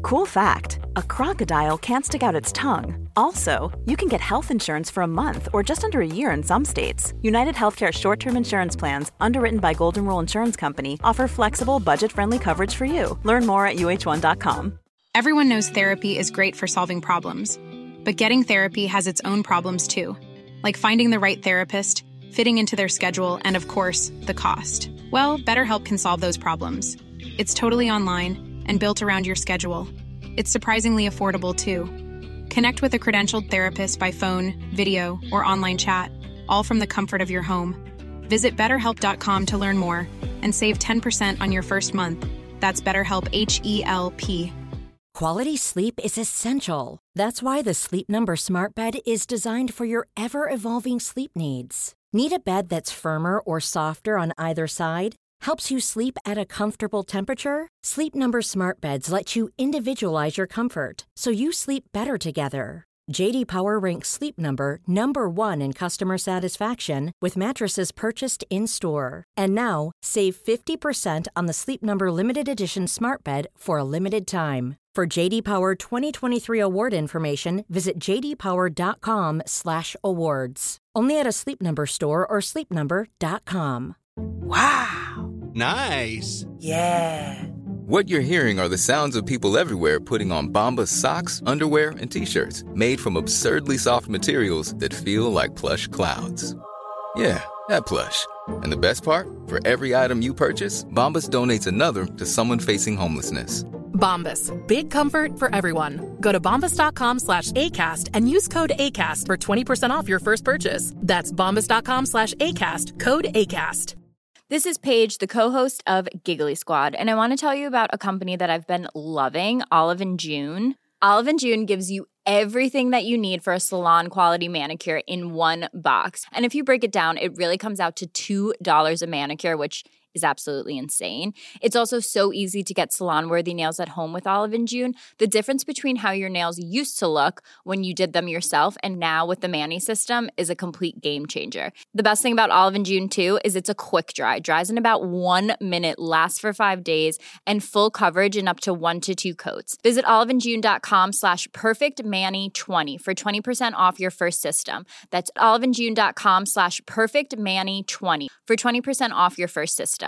Cool fact, a crocodile can't stick out its tongue. Also, you can get health insurance for a month or just under a year in some states. United Healthcare short-term insurance plans, underwritten by Golden Rule Insurance Company, offer flexible, budget-friendly coverage for you. Learn more at uh1.com. Everyone knows therapy is great for solving problems. But getting therapy has its own problems too. Like finding the right therapist, fitting into their schedule, and of course, the cost. Well, BetterHelp can solve those problems. It's totally online and built around your schedule. It's surprisingly affordable, too. Connect with a credentialed therapist by phone, video, or online chat, all from the comfort of your home. Visit BetterHelp.com to learn more and save 10% on your first month. That's BetterHelp, H-E-L-P. Quality sleep is essential. That's why the Sleep Number Smart Bed is designed for your ever-evolving sleep needs. Need a bed that's firmer or softer on either side? Helps you sleep at a comfortable temperature? Sleep Number Smart Beds let you individualize your comfort, so you sleep better together. J.D. Power ranks Sleep Number number 1 in customer satisfaction with mattresses purchased in-store. And now, save 50% on the Sleep Number Limited Edition Smart Bed for a limited time. For J.D. Power 2023 award information, visit jdpower.com/awards. Only at a Sleep Number store or sleepnumber.com. Wow. Nice. Yeah. What you're hearing are the sounds of people everywhere putting on Bombas socks, underwear, and T-shirts made from absurdly soft materials that feel like plush clouds. Yeah, that plush. And the best part? For every item you purchase, Bombas donates another to someone facing homelessness. Bombas. Big comfort for everyone. Go to bombas.com/ACAST and use code ACAST for 20% off your first purchase. That's bombas.com/ACAST. Code ACAST. This is Paige, the co-host of Giggly Squad, and I want to tell you about a company that I've been loving, Olive & June. Olive & June gives you everything that you need for a salon-quality manicure in one box. And if you break it down, it really comes out to $2 a manicure, which is absolutely insane. It's also so easy to get salon-worthy nails at home with Olive & June. The difference between how your nails used to look when you did them yourself and now with the Mani system is a complete game changer. The best thing about Olive & June, too, is it's a quick dry. Dries in about 1 minute, lasts for 5 days, and full coverage in up to 1 to 2 coats. Visit oliveandjune.com/perfectmani20 for 20% off your first system. That's oliveandjune.com/perfectmani20 for 20% off your first system.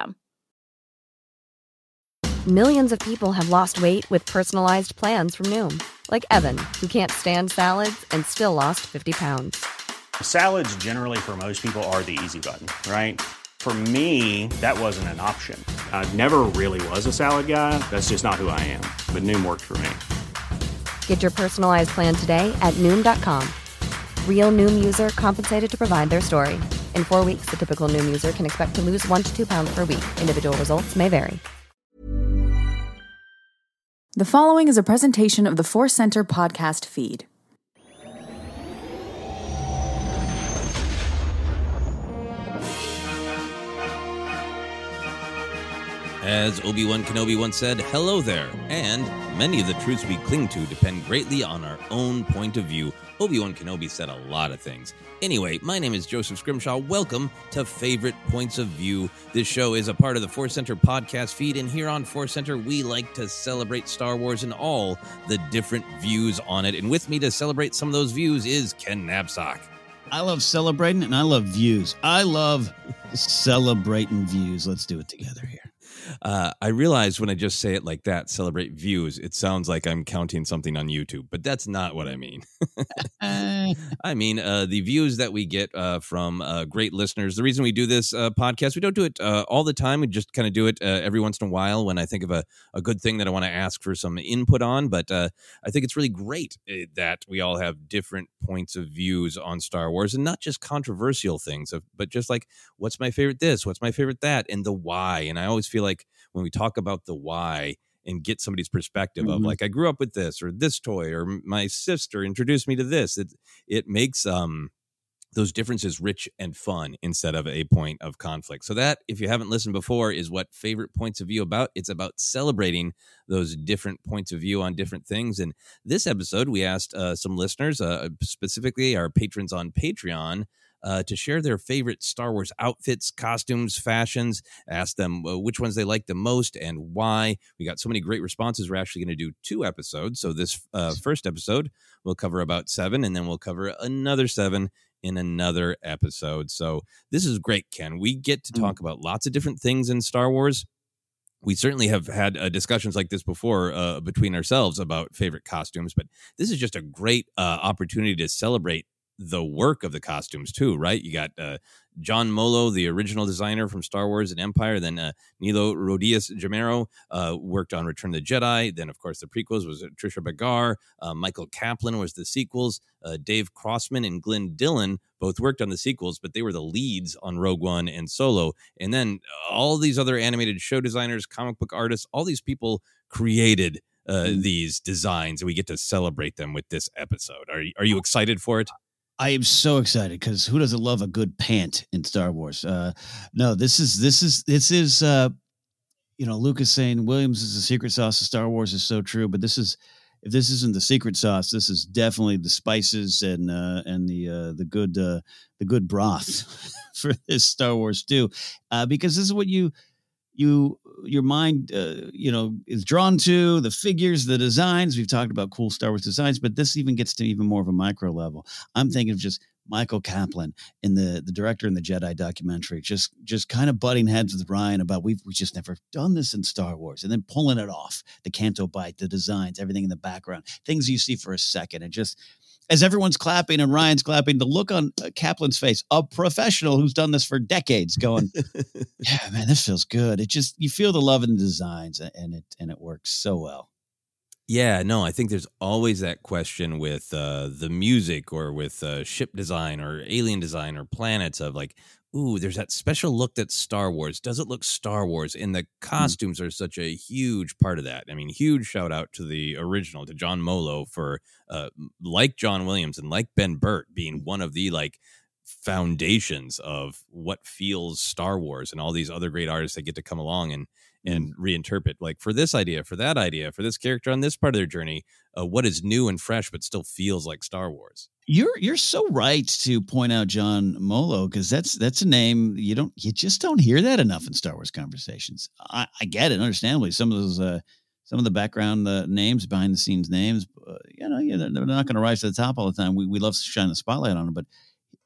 Millions of people have lost weight with personalized plans from Noom. Like Evan, who can't stand salads and still lost 50 pounds. Salads generally for most people are the easy button, right? For me, that wasn't an option. I never really was a salad guy. That's just not who I am. But Noom worked for me. Get your personalized plan today at Noom.com. Real Noom user compensated to provide their story. In 4 weeks, the typical Noom user can expect to lose 1 to 2 pounds per week. Individual results may vary. The following is a presentation of the Force Center podcast feed. As Obi-Wan Kenobi once said, hello there, and many of the truths we cling to depend greatly on our own point of view. Obi-Wan Kenobi said a lot of things. Anyway, my name is Joseph Scrimshaw. Welcome to Favorite Points of View. This show is a part of the Force Center podcast feed, and here on Force Center, we like to celebrate Star Wars and all the different views on it. And with me to celebrate some of those views is Ken Knapsack. I love celebrating, and I love views. I love celebrating views. Let's do it together here. I realize when I just say it like that, celebrate views, it sounds like I'm counting something on YouTube, but that's not what I mean. I mean, the views that we get from great listeners. The reason we do this podcast, we don't do it all the time. We just kind of do it every once in a while when I think of a good thing that I want to ask for some input on. But I think it's really great that we all have different points of views on Star Wars, and not just controversial things, but just like, what's my favorite this, what's my favorite that, and the why. And I always feel like when we talk about the why and get somebody's perspective of like, I grew up with this or this toy, or my sister introduced me to this, it makes those differences rich and fun instead of a point of conflict. So that, if you haven't listened before, is what Favorite Points of View about. It's about celebrating those different points of view on different things. And this episode, we asked some listeners, specifically our patrons on Patreon, to share their favorite Star Wars outfits, costumes, fashions. Ask them which ones they like the most and why. We got so many great responses. We're actually going to do 2 episodes. So this first episode, we'll cover about 7, and then we'll cover another 7 in another episode. So this is great, Ken. We get to talk about lots of different things in Star Wars. We certainly have had discussions like this before between ourselves about favorite costumes, but this is just a great opportunity to celebrate the work of the costumes too, right? You got John Molo, the original designer from Star Wars and Empire. Then Nilo Rodias Jamero worked on Return of the Jedi. Then, of course, the prequels was Trisha Bagar. Michael Kaplan was the sequels. Dave Crossman and Glenn Dillon both worked on the sequels, but they were the leads on Rogue One and Solo. And then all these other animated show designers, comic book artists, all these people created these designs, and we get to celebrate them with this episode. Are you excited for it? I am so excited because who doesn't love a good pant in Star Wars? No, this is Lucas saying Williams is the secret sauce of Star Wars is so true, but if this isn't the secret sauce, this is definitely the spices and the good broth for this Star Wars stew, because this is what your mind is drawn to, the figures, the designs. We've talked about cool Star Wars designs, but this even gets to even more of a micro level. I'm thinking of just Michael Kaplan in the director in the Jedi documentary, just kind of butting heads with Ryan about we just never done this in Star Wars, and then pulling it off, the Canto Bight, the designs, everything in the background, things you see for a second, and just as everyone's clapping and Ryan's clapping, the look on Kaplan's face, a professional who's done this for decades, going, yeah, man, this feels good. It just, you feel the love in the designs, and it works so well. Yeah, no, I think there's always that question with the music or with ship design or alien design or planets of like, ooh, there's that special look that's Star Wars. Does it look Star Wars? And the costumes are such a huge part of that. I mean, huge shout out to the original, to John Molo for, like John Williams and like Ben Burtt, being one of the like foundations of what feels Star Wars, and all these other great artists that get to come along and reinterpret, like for this idea, for that idea, for this character on this part of their journey, what is new and fresh but still feels like Star Wars. You're so right to point out John Molo, because that's a name you just don't hear that enough in Star Wars conversations. I get it, understandably. Some of those some of the background names, behind the scenes names, they're not going to rise to the top all the time. We love to shine the spotlight on them, but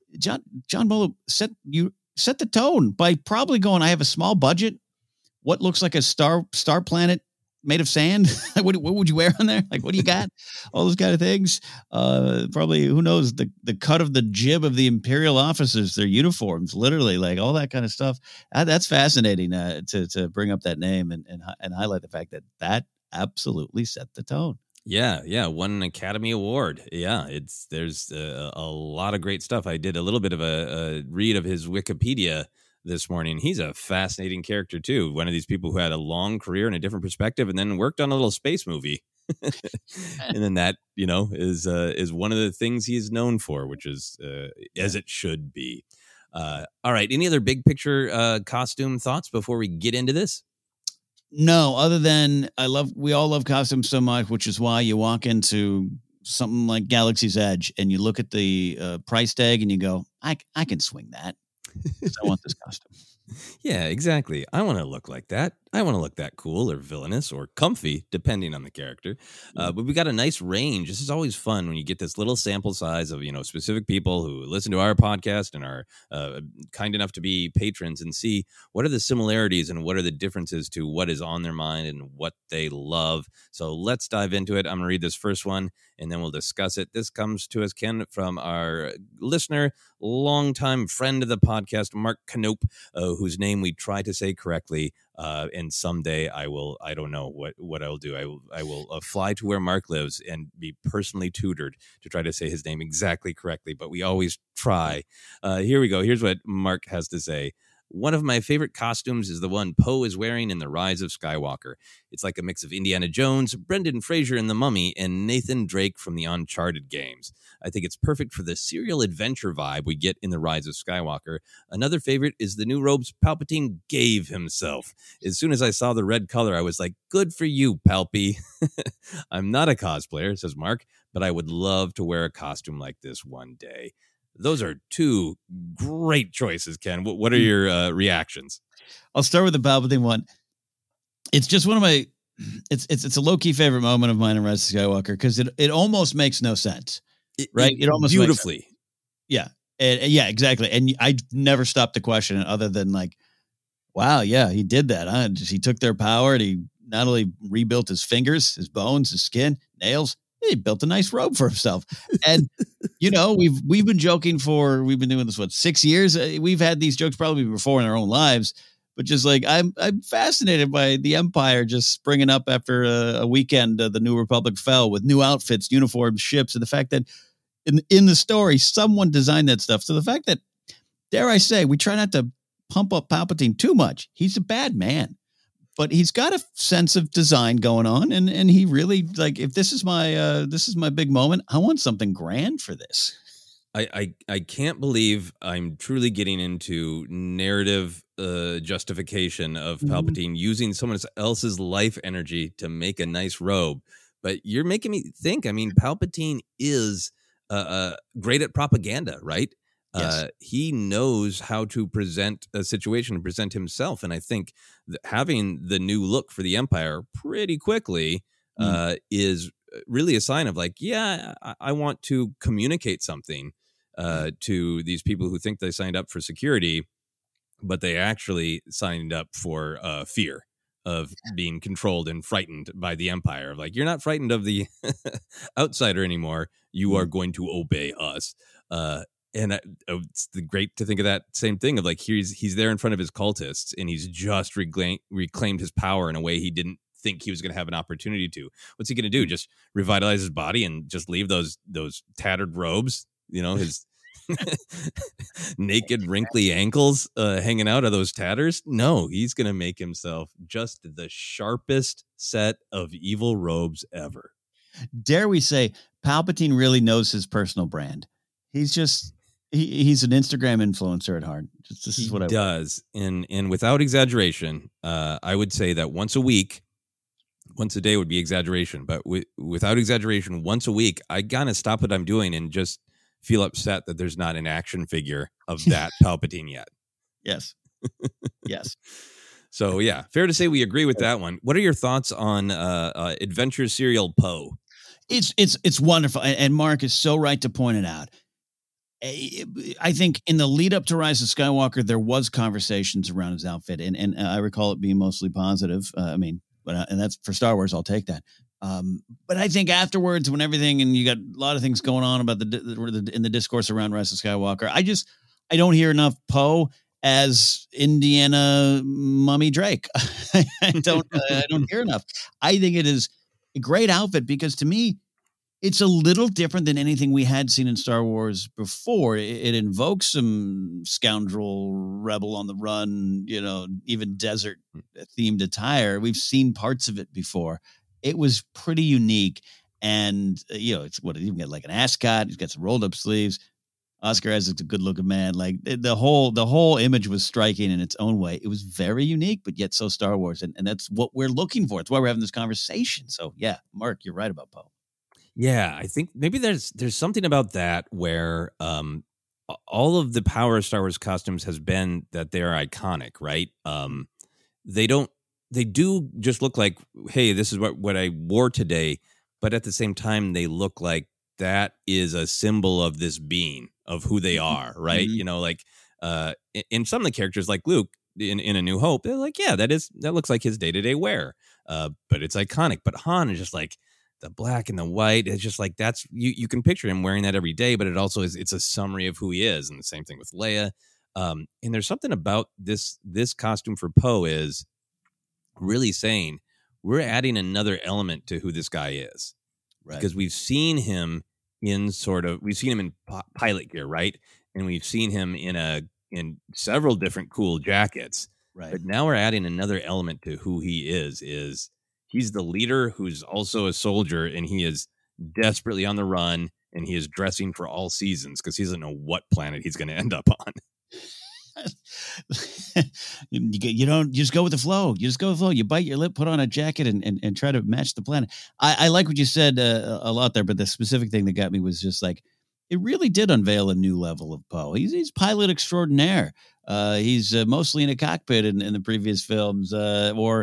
John Molo set the tone by probably going, I have a small budget. What looks like a star planet made of sand? what would you wear on there? Like, what do you got? All those kind of things. Probably, who knows, the cut of the jib of the Imperial officers, their uniforms, literally, like all that kind of stuff. That's fascinating to bring up that name and highlight the fact that absolutely set the tone. Yeah, won an Academy Award. Yeah, there's a lot of great stuff. I did a little bit of a read of his Wikipedia this morning. He's a fascinating character too. One of these people who had a long career and a different perspective, and then worked on a little space movie. And then that, is one of the things he's known for, which is as it should be. All right. Any other big picture costume thoughts before we get into this? No, other than we all love costumes so much, which is why you walk into something like Galaxy's Edge and you look at the price tag and you go, I can swing that. I want this costume. Yeah, exactly. I want to look like that. I want to look that cool or villainous or comfy, depending on the character. But we got a nice range. This is always fun when you get this little sample size of, specific people who listen to our podcast and are kind enough to be patrons, and see what are the similarities and what are the differences to what is on their mind and what they love. So let's dive into it. I'm going to read this first one and then we'll discuss it. This comes to us, Ken, from our listener, longtime friend of the podcast, Mark Knope, whose name we try to say correctly. And someday I don't know what I'll do. I will fly to where Mark lives and be personally tutored to try to say his name exactly correctly, but we always try. Here we go. Here's what Mark has to say. One of my favorite costumes is the one Poe is wearing in The Rise of Skywalker. It's like a mix of Indiana Jones, Brendan Fraser in The Mummy, and Nathan Drake from the Uncharted games. I think it's perfect for the serial adventure vibe we get in The Rise of Skywalker. Another favorite is the new robes Palpatine gave himself. As soon as I saw the red color, I was like, good for you, Palpy. I'm not a cosplayer, says Mark, but I would love to wear a costume like this one day. Those are two great choices, Ken. What are your reactions? I'll start with the Palpatine one. It's just one of my. It's a low key favorite moment of mine in Rise of Skywalker because it almost makes no sense, right? It almost beautifully, yeah, yeah, exactly. And I never stopped to question it other than like, wow, yeah, he did that. Huh? He took their power and he not only rebuilt his fingers, his bones, his skin, nails. He built a nice robe for himself. And we've been joking we've been doing this 6 years. We've had these jokes probably before in our own lives. But just like I'm fascinated by the Empire just springing up after a weekend. The New Republic fell with new outfits, uniforms, ships, and the fact that in the story someone designed that stuff. So the fact that, dare I say, we try not to pump up Palpatine too much. He's a bad man, but he's got a sense of design going on, and he really like. If this is my big moment, I want something grand for this. I can't believe I'm truly getting into narrative justification of Palpatine using someone else's life energy to make a nice robe. But you're making me think. I mean, Palpatine is great at propaganda, right? Yes. He knows how to present a situation and present himself. And I think that having the new look for the Empire pretty quickly is really a sign of like, yeah, I want to communicate something to these people who think they signed up for security, but they actually signed up for fear of being controlled and frightened by the Empire. Like, you're not frightened of the outsider anymore. You are going to obey us. And it's great to think of that same thing of like, he's there in front of his cultists and he's just reclaimed his power in a way he didn't think he was going to have an opportunity to. What's he going to do? Just revitalize his body and just leave those tattered robes, his naked, wrinkly ankles hanging out of those tatters? No, he's going to make himself just the sharpest set of evil robes ever. Dare we say, Palpatine really knows his personal brand. He's just he's an Instagram influencer at heart. This is what I does. And without exaggeration, I would say that once a week, once a day would be exaggeration, but without exaggeration, once a week, I gotta stop what I'm doing and just feel upset that there's not an action figure of that Palpatine yet. Yes. Yes. So yeah, fair to say we agree with that one. What are your thoughts on adventure serial Poe? It's wonderful, and Mark is so right to point it out. I think in the lead up to Rise of Skywalker, there was conversations around his outfit, and I recall it being mostly positive. And that's for Star Wars. I'll take that. But I think afterwards, when everything, and you got a lot of things going on about in the discourse around Rise of Skywalker, I don't hear enough Poe as Indiana Mummy Drake. I don't hear enough. I think it is a great outfit because to me, it's a little different than anything we had seen in Star Wars before. It invokes some scoundrel rebel on the run, even desert themed attire. We've seen parts of it before. It was pretty unique. And, it's what it even got like an ascot. He's got some rolled up sleeves. Oscar Isaac's a good looking man. Like the whole image was striking in its own way. It was very unique, but yet so Star Wars. And that's what we're looking for. It's why we're having this conversation. So yeah, Mark, you're right about Poe. Yeah, I think maybe there's something about that where all of the power of Star Wars costumes has been that they're iconic, right? They do just look like, hey, this is what I wore today, but at the same time, they look like that is a symbol of this being, of who they are, right? Mm-hmm. In some of the characters like Luke in A New Hope, they're like, yeah, that looks like his day-to-day wear, but it's iconic. But Han is just like, the black and the white, it's just like that's you can picture him wearing that every day, but it also it's a summary of who he is. And the same thing with Leia. And there's something about this costume for Poe is really saying we're adding another element to who this guy is, right? Because we've seen him in pilot gear, right? And we've seen him in several different cool jackets, right? But now we're adding another element to who he is he's the leader who's also a soldier, and he is desperately on the run, and he is dressing for all seasons because he doesn't know what planet he's going to end up on. You don't just go with the flow. You just go with the flow. You bite your lip, put on a jacket, and try to match the planet. I like what you said a lot there, but the specific thing that got me was just like, it really did unveil a new level of Poe. He's pilot extraordinaire. He's mostly in a cockpit in the previous films, or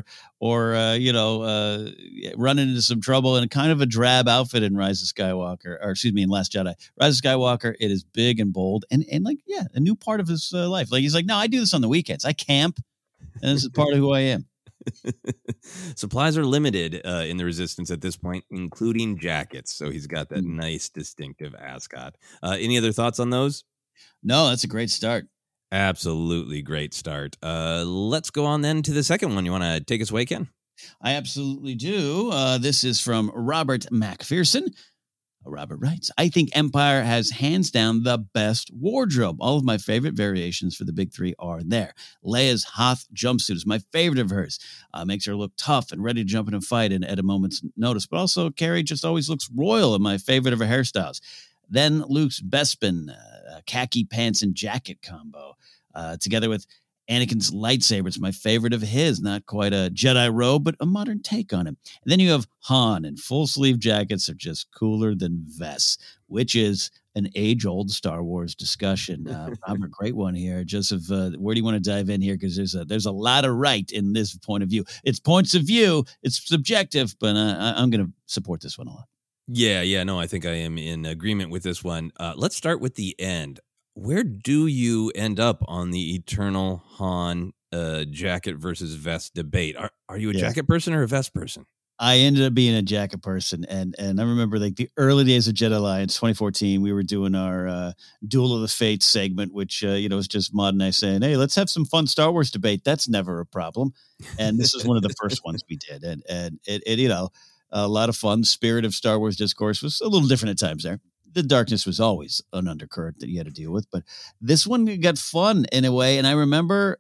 running into some trouble in a kind of a drab outfit in Rise of Skywalker, or excuse me, in Last Jedi. Rise of Skywalker, it is big and bold, and like, yeah, a new part of his life. Like, he's like, no, I do this on the weekends. I camp, and this is part of who I am. Supplies are limited in the Resistance at this point, including jackets. So he's got that nice, distinctive ascot. Any other thoughts on those? No, that's a great start. Absolutely great start. Let's go on then to the second one. You want to take us away, Ken? I absolutely do. This is from Robert McPherson. Robert writes, I think Empire has hands down the best wardrobe. All of my favorite variations for the big three are there. Leia's Hoth jumpsuit is my favorite of hers. Makes her look tough and ready to jump in a fight at a moment's notice. But also, Carrie just always looks royal in my favorite of her hairstyles. Then Luke's Bespin, khaki pants and jacket combo, together with Anakin's lightsaber. It's my favorite of his. Not quite a Jedi robe, but a modern take on him. And then you have Han, and full sleeve jackets are just cooler than vests, which is an age-old Star Wars discussion. Robert, great one here. Joseph, where do you want to dive in here? Because there's a lot of right in this point of view. It's points of view. It's subjective, but I'm going to support this one a lot. Yeah, no, I think I am in agreement with this one. Let's start with the end. Where do you end up on the eternal Han jacket versus vest debate? Are you a jacket person or a vest person? I ended up being a jacket person, and I remember like the early days of Jedi Alliance, 2014. We were doing our Duel of the Fates segment, which was just Maud and I saying, "Hey, let's have some fun Star Wars debate." That's never a problem, and this is one of the first ones we did, and it a lot of fun. The spirit of Star Wars discourse was a little different at times there. The darkness was always an undercurrent that you had to deal with, but this one got fun in a way. And I remember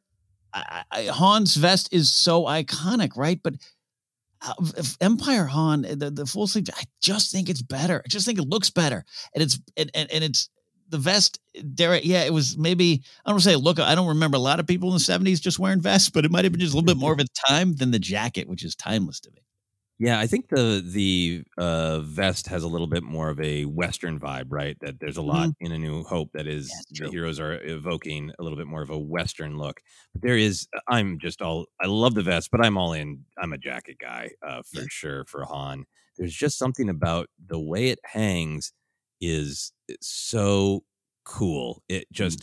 Han's vest is so iconic, right? But Empire Han, the full sleeve, I just think it's better. I just think it looks better, and it's the vest. It was maybe, I don't want to say look. I don't remember a lot of people in the 70s just wearing vests, but it might have been just a little bit more of a time than the jacket, which is timeless to me. Yeah, I think the vest has a little bit more of a Western vibe, right? That there's a lot in A New Hope that is the heroes are evoking a little bit more of a Western look. But I love the vest, but I'm all in. I'm a jacket guy for sure for Han. There's just something about the way it hangs is so cool. It just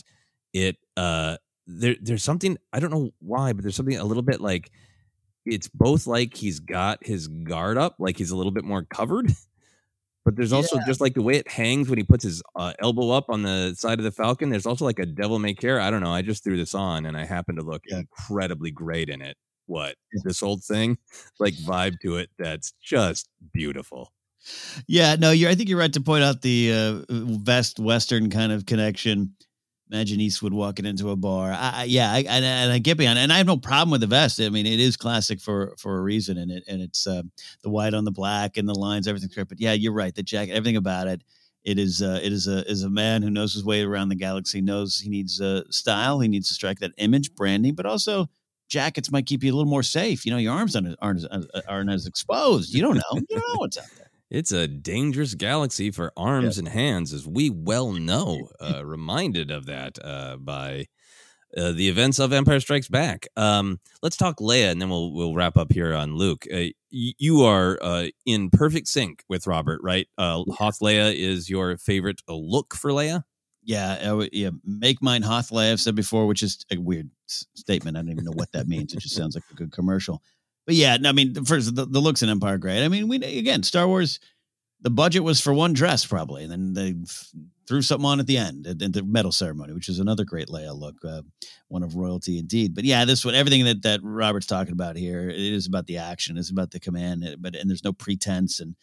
there's something, I don't know why, but there's something a little bit like, it's both like he's got his guard up, like he's a little bit more covered, but there's also just like the way it hangs when he puts his elbow up on the side of the Falcon. There's also like a devil may care. I don't know. I just threw this on and I happen to look incredibly great in it. This old thing, like vibe to it. That's just beautiful. Yeah, no, I think you're right to point out the vest Western kind of connection. Imagine Eastwood walking into a bar. I get behind it. And I have no problem with the vest. I mean, it is classic for a reason. And it's the white on the black and the lines, everything's great. But yeah, you're right. The jacket, everything about it. It is a man who knows his way around the galaxy, knows he needs style. He needs to strike that image, branding, but also jackets might keep you a little more safe. Your arms aren't as exposed. You don't know. You don't know what's out there. It's a dangerous galaxy for arms and hands, as we well know, reminded of that by the events of Empire Strikes Back. Let's talk Leia, and then we'll wrap up here on Luke. You are in perfect sync with Robert, right? Hoth Leia is your favorite look for Leia? Yeah, make mine Hoth Leia, I've said before, which is a weird statement. I don't even know what that means. It just sounds like a good commercial. But yeah, I mean, first, the looks in Empire are great. I mean, Star Wars, the budget was for one dress probably, and then they threw something on at the end, at the medal ceremony, which is another great Leia look, one of royalty indeed. But yeah, this one, everything that Robert's talking about here, it is about the action, it's about the command, and there's no pretense, and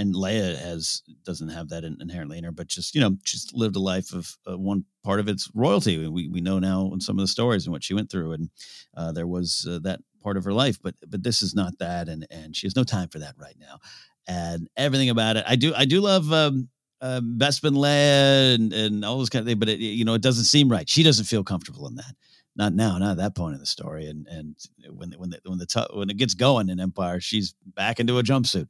Leia doesn't have that inherently in her, but just she's lived a life of one part of its royalty. We know now in some of the stories and what she went through, and there was that part of her life, but this is not that, and she has no time for that right now, and everything about it. I do love Bespin Leia and all those kind of things, but it doesn't seem right. She doesn't feel comfortable in that. Not now, not at that point in the story. And when it gets going in Empire, she's back into a jumpsuit,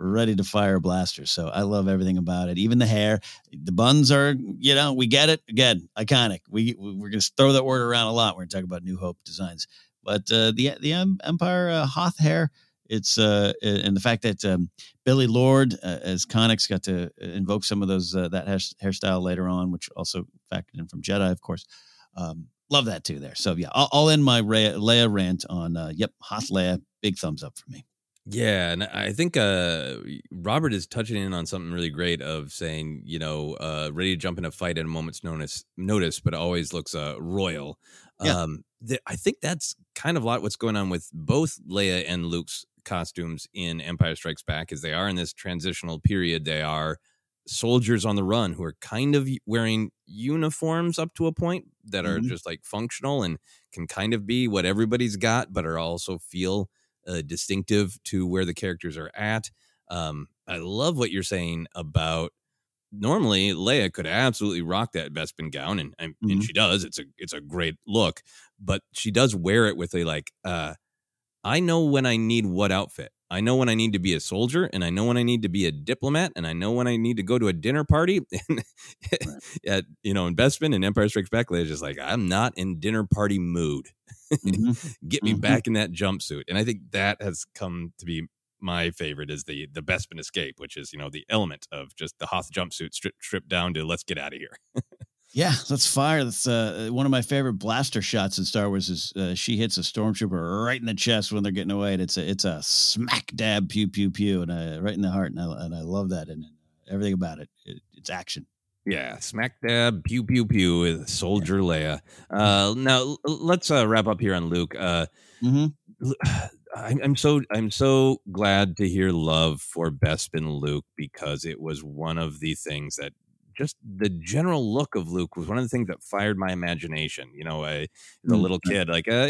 ready to fire a blaster. So I love everything about it. Even the hair, the buns are, we get it. Again, iconic. We're going to throw that word around a lot. We're going to talk about New Hope designs. But the Empire Hoth hair, it's and the fact that Billy Lord as Connix got to invoke some of those that hairstyle later on, which also factored in from Jedi, of course. Love that too there. So yeah, I'll end my Leia rant on Hoth Leia. Big thumbs up for me. Yeah, and I think Robert is touching in on something really great of saying, ready to jump in a fight at a moment's notice, but always looks royal. Yeah. I think that's kind of a lot what's going on with both Leia and Luke's costumes in Empire Strikes Back, as they are in this transitional period. They are soldiers on the run who are kind of wearing uniforms up to a point that are just like functional and can kind of be what everybody's got, but are also feel distinctive to where the characters are at. I love what you're saying about normally Leia could absolutely rock that Bespin gown, and she does. It's a great look, but she does wear it with a I know when I need what outfit. I know when I need to be a soldier, and I know when I need to be a diplomat, and I know when I need to go to a dinner party. In Bespin and Empire Strikes Back, Leia's just like, I'm not in dinner party mood. Get me back in that jumpsuit. And I think that has come to be my favorite, is the Bespin escape, which is, the element of just the Hoth jumpsuit stripped down to let's get out of here. Yeah, let's fire. That's one of my favorite blaster shots in Star Wars is she hits a stormtrooper right in the chest when they're getting away. And it's a smack dab, pew, pew, pew, and right in the heart. And I love that. And everything about it. It's action. Yeah, smack dab, pew, pew, pew with Soldier Leia. Now, let's wrap up here on Luke. I'm so glad to hear love for Bespin Luke, because it was one of the things that just the general look of Luke was one of the things that fired my imagination. As a little kid,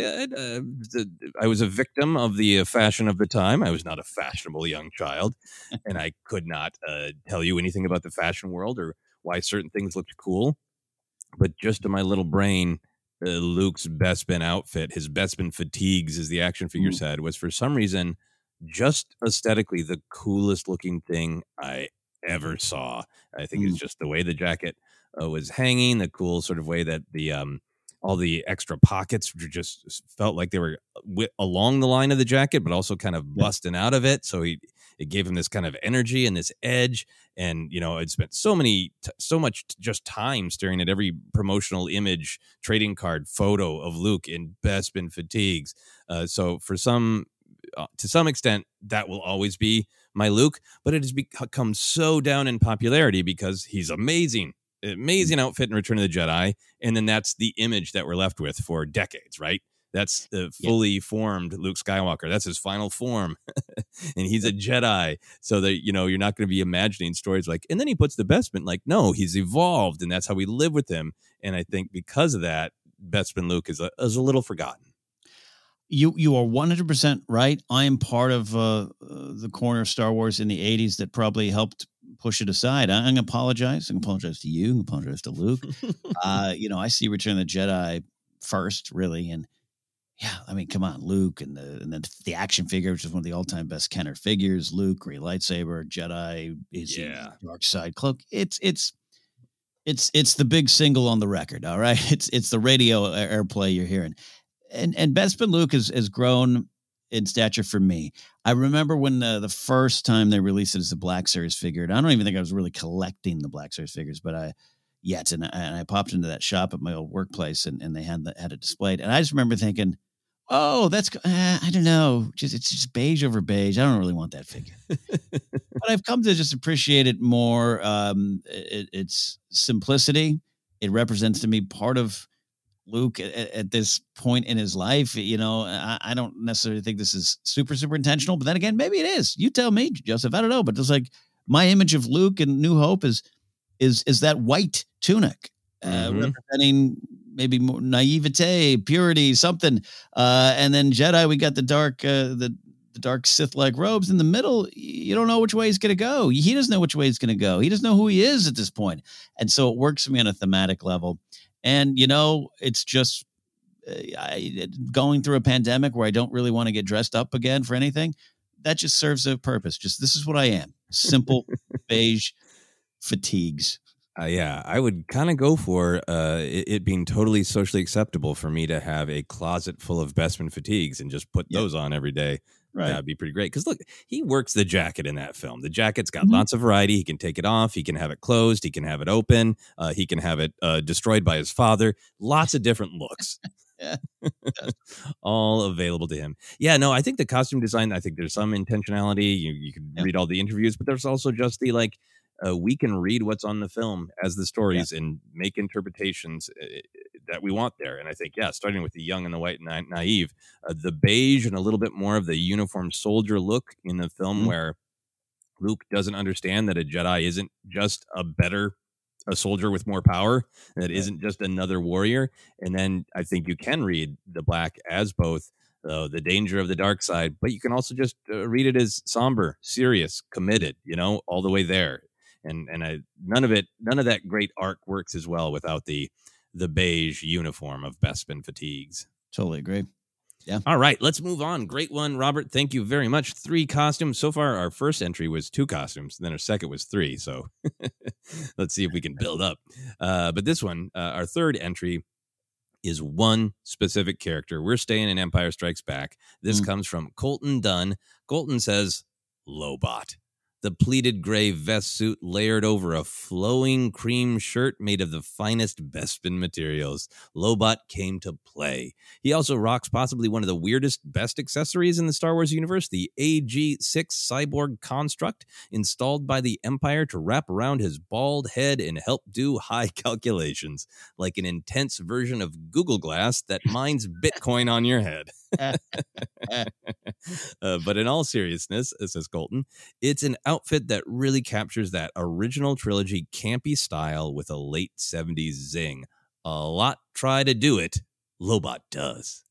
I was a victim of the fashion of the time. I was not a fashionable young child, and I could not tell you anything about the fashion world or why certain things looked cool. But just in my little brain, Luke's Bespin outfit, his Bespin fatigues, as the action figure said, was for some reason just aesthetically the coolest looking thing I ever saw. I think it's just the way the jacket was hanging, the cool sort of way that the all the extra pockets just felt like they were along the line of the jacket, but also kind of busting out of it. So it gave him this kind of energy and this edge. And, I'd spent so much just time staring at every promotional image, trading card, photo of Luke in Bespin fatigues. So to some extent, that will always be my Luke, but it has become so down in popularity because he's amazing outfit in Return of the Jedi. And then that's the image that we're left with for decades, right? That's the fully formed Luke Skywalker. That's his final form. And he's a Jedi. So that, you're not going to be imagining stories like, and then he puts the Bespin, no, he's evolved and that's how we live with him. And I think because of that, Bespin Luke is a little forgotten. You are 100% right. I am part of the corner of Star Wars in the 80s that probably helped push it aside. I'm going to apologize. I can apologize to you. I can apologize to Luke. I see Return of the Jedi first, really. And yeah, I mean, come on, Luke and then the action figure, which is one of the all-time best Kenner figures. Luke, great lightsaber, Jedi, dark side cloak. It's the big single on the record. All right. It's the radio airplay you're hearing. And Bespin Luke has grown in stature for me. I remember when the first time they released it as a Black Series figure, and I don't even think I was really collecting the Black Series figures, but I popped into that shop at my old workplace and they had it displayed. And I just remember thinking, oh, that's, I don't know, it's just beige over beige. I don't really want that figure. But I've come to just appreciate it more. It's simplicity. It represents to me part of Luke at this point in his life. I don't necessarily think this is super, super intentional, but then again, maybe it is. You tell me, Joseph. I don't know, but just like my image of Luke in New Hope is that white tunic, representing maybe more naivete, purity, something. And then Jedi, we got the dark Sith-like robes in the middle. You don't know which way he's going to go. He doesn't know which way he's going to go. He doesn't know who he is at this point. And so it works for me on a thematic level. And, it's just going through a pandemic where I don't really want to get dressed up again for anything. that just serves a purpose. Just this is what I am: simple beige fatigues. Yeah, I would kind of go for it being totally socially acceptable for me to have a closet full of Bespin fatigues and just put those on every day. Right. That'd be pretty great. Because look, he works the jacket in that film. The jacket's got lots of variety. He can take it off. He can have it closed. He can have it open. He can have it destroyed by his father. Lots of different looks. All available to him. Yeah, no, I think the costume design, I think there's some intentionality. You can read all the interviews, but there's also just the like, we can read what's on the film as the stories and make interpretations that we want there. And I think, starting with the young and the white and naive, the beige and a little bit more of the uniformed soldier look in the film where Luke doesn't understand that a Jedi isn't just a soldier with more power, that isn't just another warrior. And then I think you can read the black as both the danger of the dark side, but you can also just read it as somber, serious, committed, all the way there. And none of that great arc works as well without the beige uniform of Bespin fatigues. Totally agree. Yeah. All right, let's move on. Great one, Robert. Thank you very much. 3 costumes. So far, our first entry was 2 costumes. Then our second was 3. So let's see if we can build up. But this one, our third entry, is one specific character. We're staying in Empire Strikes Back. This comes from Colton Dunn. Colton says, Lobot. The pleated gray vest suit layered over a flowing cream shirt made of the finest Bespin materials. Lobot came to play. He also rocks possibly one of the weirdest, best accessories in the Star Wars universe, the AG-6 cyborg construct, installed by the Empire to wrap around his bald head and help do high calculations, like an intense version of Google Glass that mines Bitcoin on your head. But in all seriousness, says Colton, it's an outfit that really captures that original trilogy campy style with a late 70s zing. A lot try to do it. Lobot does.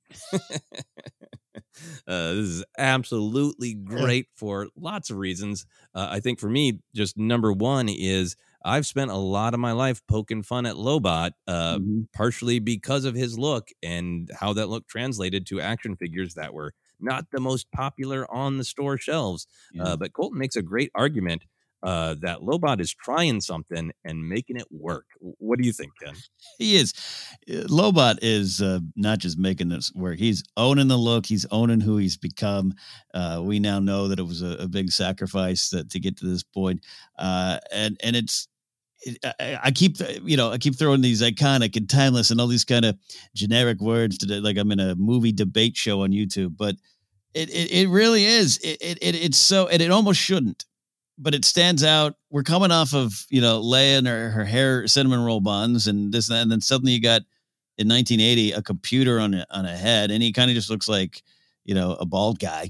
This is absolutely great for lots of reasons. I think for me, just number one is I've spent a lot of my life poking fun at Lobot, partially because of his look and how that look translated to action figures that were not the most popular on the store shelves. But Colton makes a great argument that Lobot is trying something and making it work. What do you think, Ken? He is. Lobot is not just making this work. He's owning the look. He's owning who he's become. We now know that it was a big sacrifice to get to this point. And it's, I keep throwing these iconic and timeless and all these kind of generic words to like I'm in a movie debate show on YouTube, but it really is. It's so, and it almost shouldn't, but it stands out. We're coming off of, Leia and her hair, cinnamon roll buns and this and that. And then suddenly you got in 1980, a computer on a head. And he kind of just looks like, a bald guy,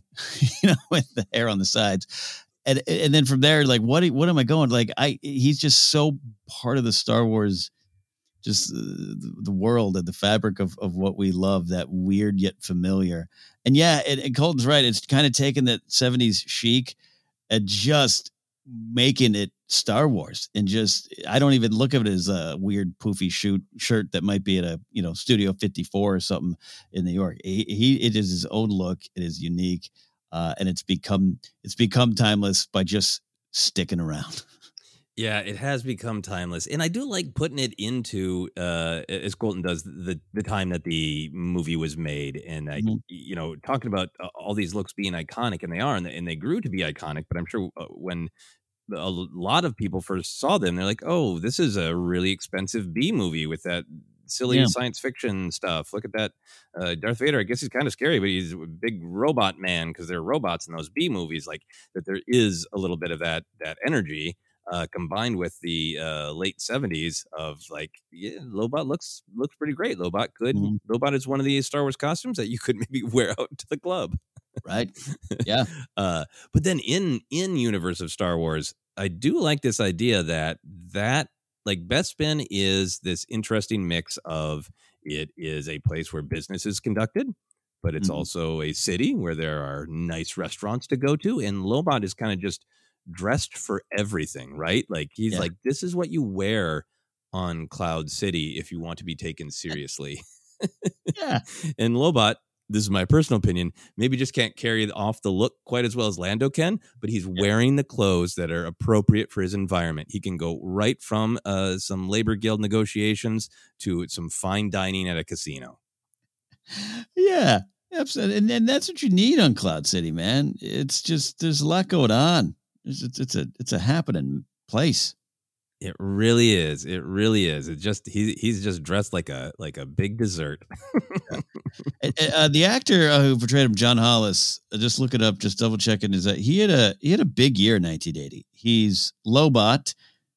with the hair on the sides. And then from there, like, what am I going? Like, he's just so part of the Star Wars, just the world and the fabric of what we love, that weird yet familiar. And and Colton's right. It's kind of taking that 70s chic and just making it Star Wars. And just, I don't even look at it as a weird poofy shirt that might be at a, Studio 54 or something in New York. It is his own look. It is unique. And it's become timeless by just sticking around. Yeah, it has become timeless. And I do like putting it into, as Colton does, the time that the movie was made. And, talking about all these looks being iconic, and they are, and they grew to be iconic. But I'm sure when a lot of people first saw them, they're like, oh, this is a really expensive B movie with that silly science fiction stuff. Look at that Darth Vader. I guess he's kind of scary, but he's a big robot man, because there are robots in those B movies. Like that, there is a little bit of that energy combined with the late 70s of like, Lobot looks pretty great. Lobot is one of the Star Wars costumes that you could maybe wear out to the club. Right. Yeah. But then in universe of Star Wars, I do like this idea that like Bespin is this interesting mix of, it is a place where business is conducted, but it's also a city where there are nice restaurants to go to. And Lobot is kind of just dressed for everything, right? Like he's like, this is what you wear on Cloud City if you want to be taken seriously. Yeah. And Lobot, this is my personal opinion, maybe just can't carry off the look quite as well as Lando can, but he's wearing the clothes that are appropriate for his environment. He can go right from some labor guild negotiations to some fine dining at a casino. Yeah, absolutely. And that's what you need on Cloud City, man. It's just, there's a lot going on. It's a happening place. It really is. It really is. It just he's just dressed like a big dessert. The actor who portrayed him, John Hollis, just look it up, just double checking, is that he had a big year in 1980. He's Lobot.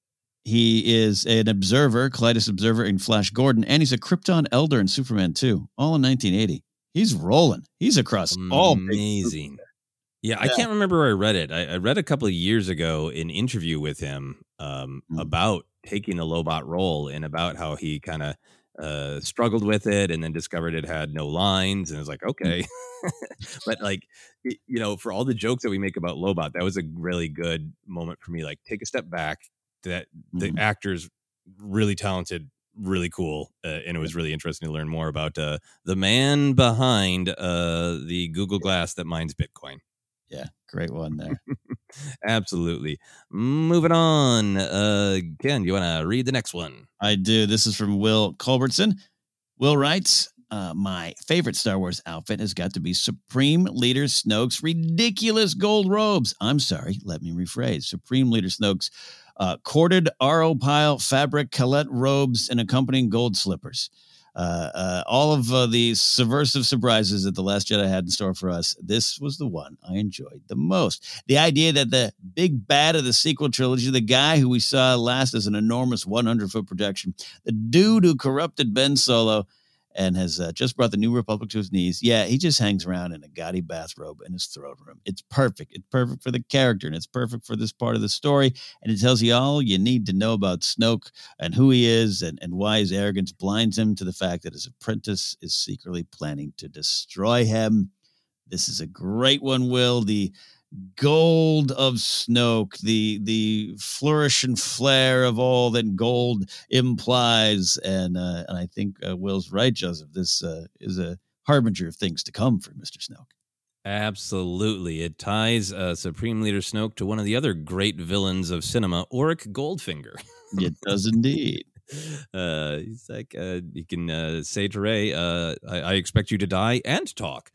He is an observer, Kalidas Observer in Flash Gordon, and he's a Krypton Elder in Superman 2, all in 1980. He's rolling. He's across all. Amazing. Yeah, I can't remember where I read it. I read a couple of years ago an interview with him about taking the Lobot role and about how he kind of struggled with it and then discovered it had no lines. And it was like, okay. But like, you know, for all the jokes that we make about Lobot, that was a really good moment for me. Like, take a step back. That the actor's really talented, really cool. And it was really interesting to learn more about the man behind the Google Glass that mines Bitcoin. Yeah, great one there. Absolutely. Moving on. Ken, you want to read the next one? I do. This is from Will Culbertson. Will writes, my favorite Star Wars outfit has got to be Supreme Leader Snoke's ridiculous gold robes. I'm sorry, let me rephrase. Supreme Leader Snoke's corded RO pile fabric colette robes and accompanying gold slippers. All of the subversive surprises that The Last Jedi had in store for us, this was the one I enjoyed the most. The idea that the big bad of the sequel trilogy, the guy who we saw last as an enormous 100-foot projection, the dude who corrupted Ben Solo and has just brought the New Republic to his knees. Yeah, he just hangs around in a gaudy bathrobe in his throne room. It's perfect. It's perfect for the character, and it's perfect for this part of the story. And it tells you all you need to know about Snoke and who he is and why his arrogance blinds him to the fact that his apprentice is secretly planning to destroy him. This is a great one, Will. The gold of Snoke, the flourish and flare of all that gold implies, and I think Will's right, Joseph. This is a harbinger of things to come for Mr. Snoke. Absolutely, it ties Supreme Leader Snoke to one of the other great villains of cinema, Auric Goldfinger. It does indeed. He's like, he can say to Rey, I expect you to die and talk.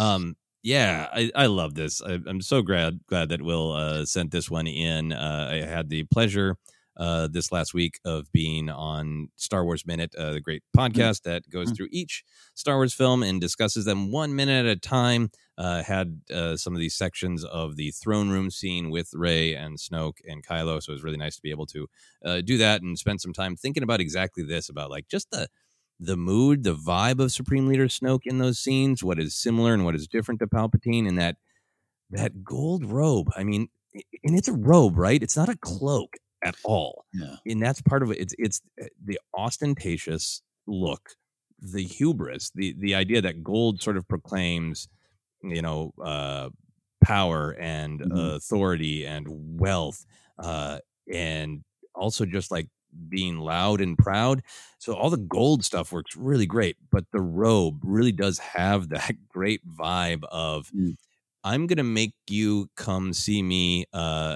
Yeah, I love this. I'm so glad that Will sent this one in. I had the pleasure this last week of being on Star Wars Minute, the great podcast that goes through each Star Wars film and discusses them 1 minute at a time. Had some of these sections of the throne room scene with Rey and Snoke and Kylo, so it was really nice to be able to do that and spend some time thinking about exactly this, about like just the mood, the vibe of Supreme Leader Snoke in those scenes, what is similar and what is different to Palpatine, and that gold robe. I mean, and it's a robe, right? It's not a cloak at all. Yeah. And that's part of it. It's the ostentatious look, the hubris, the idea that gold sort of proclaims, you know, power and authority and wealth, and also just like being loud and proud. So all the gold stuff works really great, but the robe really does have that great vibe of I'm gonna make you come see me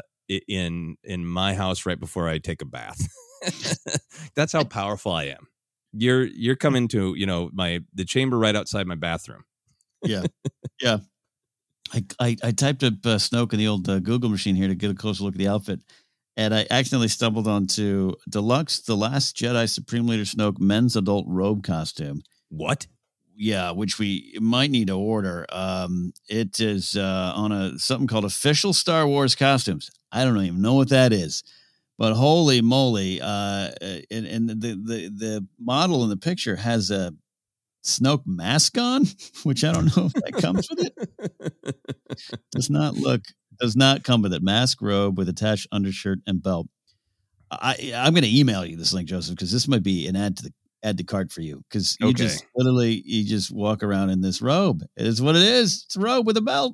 in my house right before I take a bath. That's how powerful I am. You're coming to, you know, the chamber right outside my bathroom. Yeah. I typed up Snoke in the old Google machine here to get a closer look at the outfit. And I accidentally stumbled onto Deluxe The Last Jedi Supreme Leader Snoke men's adult robe costume. What? Yeah, which we might need to order. It is on something called Official Star Wars Costumes. I don't even know what that is, but holy moly! And the model in the picture has a Snoke mask on, which I don't know if that comes with it. Does not come with it. Mask, robe with attached undershirt and belt. I'm going to email you this link, Joseph, because this might be an add to cart for you, because you just walk around in this robe. It is what it is. It's a robe with a belt.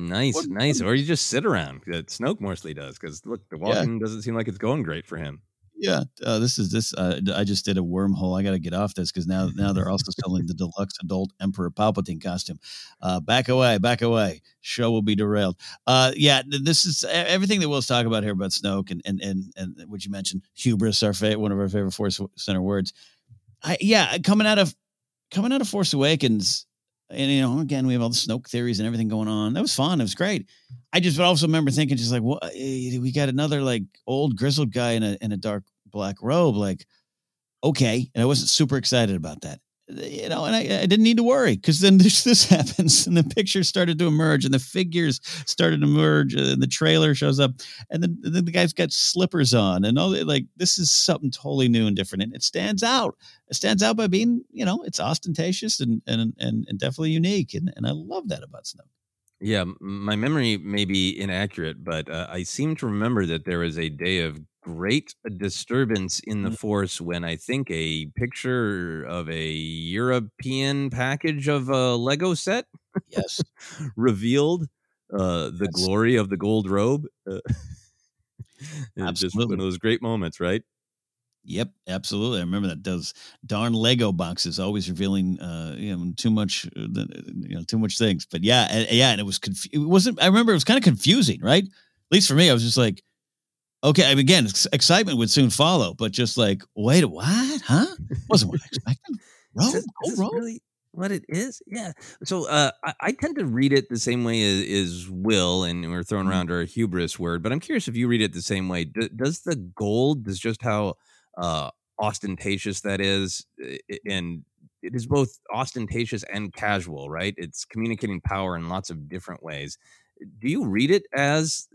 Nice. Or you just sit around. That Snoke mostly does, because look, the walking doesn't seem like it's going great for him. Yeah, this. I just did a wormhole. I got to get off this because now they're also selling the deluxe adult Emperor Palpatine costume. Back away. Show will be derailed. Yeah, this is everything that Will's talking about here about Snoke and what you mentioned, hubris, one of our favorite Force Center words. Coming out of Force Awakens, and again we have all the Snoke theories and everything going on. That was fun. It was great. I just also remember thinking, just like, what? We got another like old grizzled guy in a dark black robe. Like, okay, and I wasn't super excited about that, and I didn't need to worry because then this happens, and the pictures started to emerge, and the figures started to emerge, and the trailer shows up, and then the guy's got slippers on, and all like this is something totally new and different, and it stands out. It stands out by being, it's ostentatious and definitely unique, and I love that about Snoke. Yeah, my memory may be inaccurate, but I seem to remember that there was a day of great disturbance in the Force when I think a picture of a European package of a Lego set yes revealed the glory of the gold robe. It's just one of those great moments, right? Yep, absolutely. I remember that. Those darn Lego boxes always revealing, too much things. But and it was it wasn't. I remember it was kind of confusing, right? At least for me, I was just like, okay. I mean, again, excitement would soon follow, but just like, wait, what? Huh? Wasn't what I expected. Is this really what it is? Yeah. So I tend to read it the same way as Will, and we're throwing around our hubris word. But I'm curious if you read it the same way. Does the gold? Does just how ostentatious that is, and it is both ostentatious and casual, right? It's communicating power in lots of different ways. Do you read it as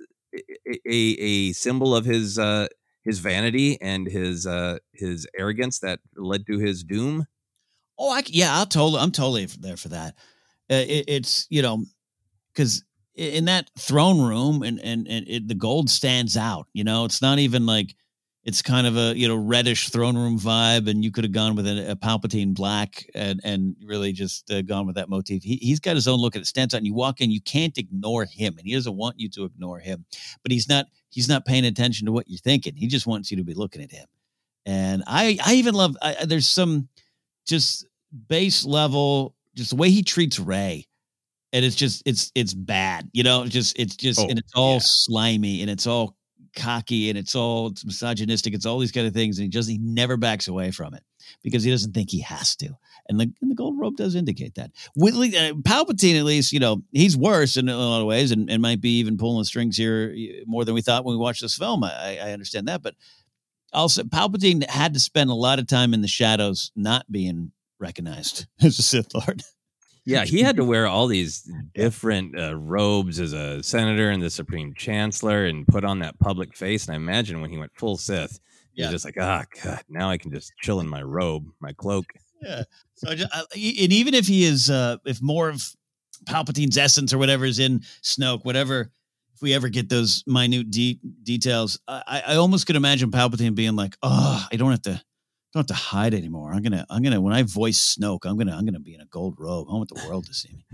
a symbol of his vanity and his arrogance that led to his doom? Oh, I'm totally there for that. It's because in that throne room and the gold stands out. It's not even like. It's kind of a reddish throne room vibe, and you could have gone with a Palpatine black and really just gone with that motif. He's got his own look at it. Stands out, and you walk in, you can't ignore him, and he doesn't want you to ignore him. But he's not paying attention to what you're thinking. He just wants you to be looking at him. And I even love. There's some just base level, just the way he treats Rey, and it's just it's bad. And it's all slimy, and it's all cocky, and it's misogynistic. It's all these kind of things, and he never backs away from it because he doesn't think he has to. And the gold robe does indicate that. With Palpatine, at least, he's worse in a lot of ways, and might be even pulling the strings here more than we thought when we watched this film. I understand that, but also Palpatine had to spend a lot of time in the shadows, not being recognized as a Sith Lord. Yeah, he had to wear all these different robes as a senator and the Supreme Chancellor and put on that public face. And I imagine when he went full Sith, he was just like, God, now I can just chill in my robe, my cloak. Yeah. So and even if he is, if more of Palpatine's essence or whatever is in Snoke, whatever, if we ever get those minute details, I almost could imagine Palpatine being like, oh, I don't have to hide anymore. I'm gonna when I voice Snoke, I'm gonna be in a gold robe. I want the world to see me.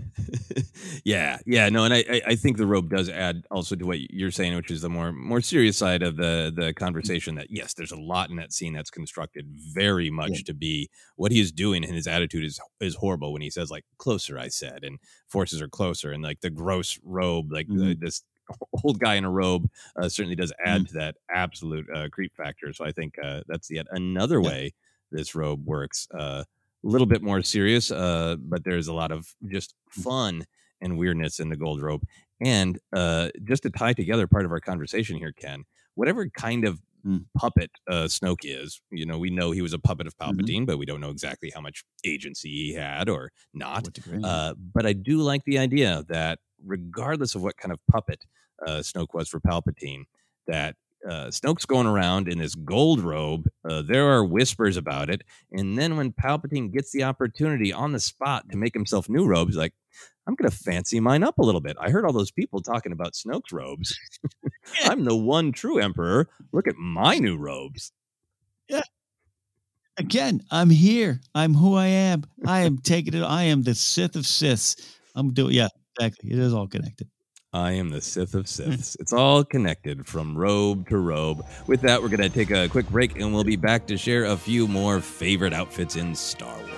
No, and I think the robe does add also to what you're saying, which is the more serious side of the conversation. That yes, there's a lot in that scene that's constructed very much to be what he is doing, and his attitude is horrible when he says like "closer," I said, and forces are closer, and like the gross robe, like this old guy in a robe certainly does add to that absolute creep factor. So I think that's yet another way this robe works. A little bit more serious, but there's a lot of just fun and weirdness in the gold robe. And just to tie together part of our conversation here, Ken, whatever kind of puppet Snoke is, we know he was a puppet of Palpatine, but we don't know exactly how much agency he had or not. But I do like the idea that regardless of what kind of puppet Snoke was for Palpatine, that Snoke's going around in this gold robe. There are whispers about it. And then when Palpatine gets the opportunity on the spot to make himself new robes, like, I'm going to fancy mine up a little bit. I heard all those people talking about Snoke's robes. I'm the one true emperor. Look at my new robes. Yeah. Again, I'm here. I'm who I am. I am taking it. I am the Sith of Siths. I'm doing, exactly. It is all connected. I am the Sith of Siths. It's all connected from robe to robe. With that, we're going to take a quick break, and we'll be back to share a few more favorite outfits in Star Wars.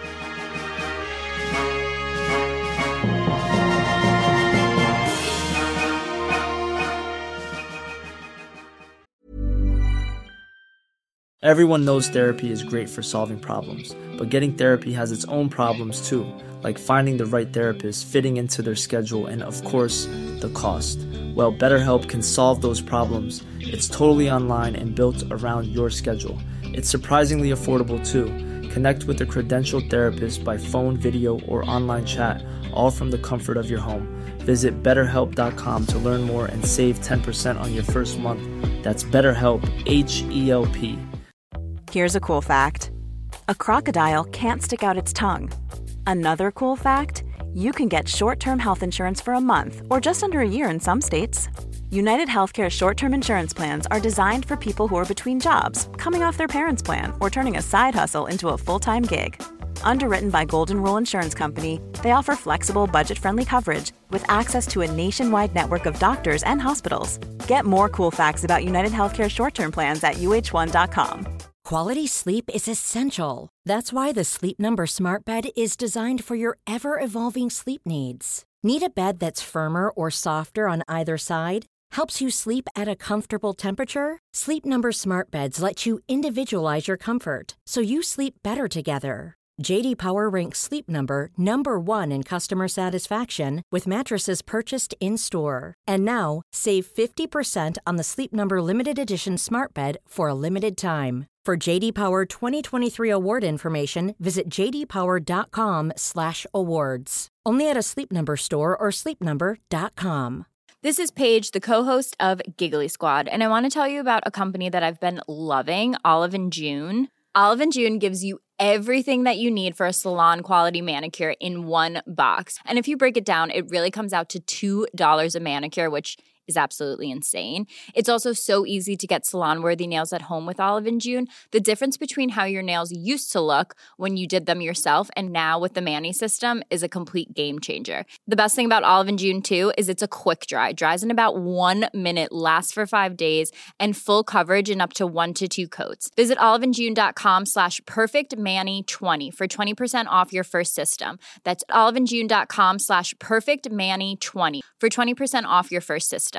Everyone knows therapy is great for solving problems, but getting therapy has its own problems too, like finding the right therapist, fitting into their schedule, and of course, the cost. Well, BetterHelp can solve those problems. It's totally online and built around your schedule. It's surprisingly affordable too. Connect with a credentialed therapist by phone, video, or online chat, all from the comfort of your home. Visit BetterHelp.com to learn more and save 10% on your first month. That's BetterHelp, H-E-L-P. Here's a cool fact. A crocodile can't stick out its tongue. Another cool fact, you can get short-term health insurance for a month or just under a year in some states. United Healthcare short-term insurance plans are designed for people who are between jobs, coming off their parents' plan, or turning a side hustle into a full-time gig. Underwritten by Golden Rule Insurance Company, they offer flexible, budget-friendly coverage with access to a nationwide network of doctors and hospitals. Get more cool facts about United Healthcare short-term plans at uh1.com. Quality sleep is essential. That's why the Sleep Number Smart Bed is designed for your ever-evolving sleep needs. Need a bed that's firmer or softer on either side? Helps you sleep at a comfortable temperature? Sleep Number Smart Beds let you individualize your comfort, so you sleep better together. J.D. Power ranks Sleep Number number 1 in customer satisfaction with mattresses purchased in-store. And now, save 50% on the Sleep Number Limited Edition Smart Bed for a limited time. For J.D. Power 2023 award information, visit jdpower.com/awards. Only at a Sleep Number store or sleepnumber.com. This is Paige, the co-host of Giggly Squad, and I want to tell you about a company that I've been loving, Olive & June. Olive & June gives you everything that you need for a salon-quality manicure in one box. And if you break it down, it really comes out to $2 a manicure, which is absolutely insane. It's also so easy to get salon-worthy nails at home with Olive & June. The difference between how your nails used to look when you did them yourself and now with the Mani system is a complete game changer. The best thing about Olive & June, too, is it's a quick dry. Dries in about 1 minute, lasts for 5 days, and full coverage in up to 1 to 2 coats. Visit oliveandjune.com/perfectmani20 for 20% off your first system. That's oliveandjune.com/perfectmani20 for 20% off your first system.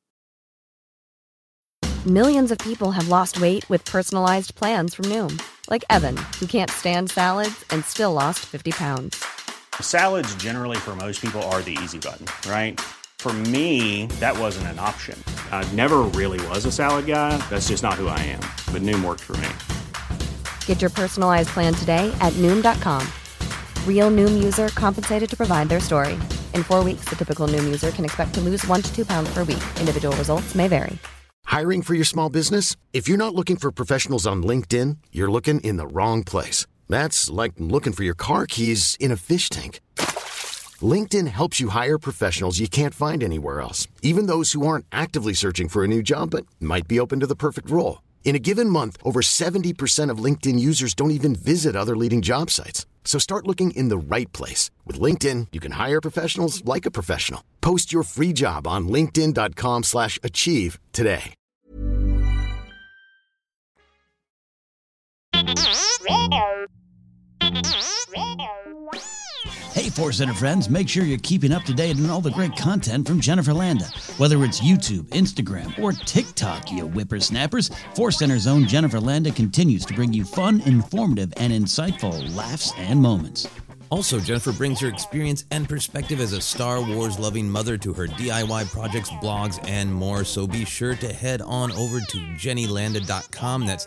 Millions of people have lost weight with personalized plans from Noom. Like Evan, who can't stand salads and still lost 50 pounds. Salads generally for most people are the easy button, right? For me, that wasn't an option. I never really was a salad guy. That's just not who I am. But Noom worked for me. Get your personalized plan today at Noom.com. Real Noom user compensated to provide their story. In 4 weeks, the typical Noom user can expect to lose 1 to 2 pounds per week. Individual results may vary. Hiring for your small business? If you're not looking for professionals on LinkedIn, you're looking in the wrong place. That's like looking for your car keys in a fish tank. LinkedIn helps you hire professionals you can't find anywhere else, even those who aren't actively searching for a new job but might be open to the perfect role. In a given month, over 70% of LinkedIn users don't even visit other leading job sites. So start looking in the right place. With LinkedIn, you can hire professionals like a professional. Post your free job on linkedin.com/achieve today. Hey, Force Center friends, make sure you're keeping up to date on all the great content from Jennifer Landa. Whether it's YouTube, Instagram, or TikTok, you whippersnappers, Force Center's own Jennifer Landa continues to bring you fun, informative, and insightful laughs and moments. Also, Jennifer brings her experience and perspective as a Star Wars-loving mother to her DIY projects, blogs, and more. So be sure to head on over to JennyLanda.com. That's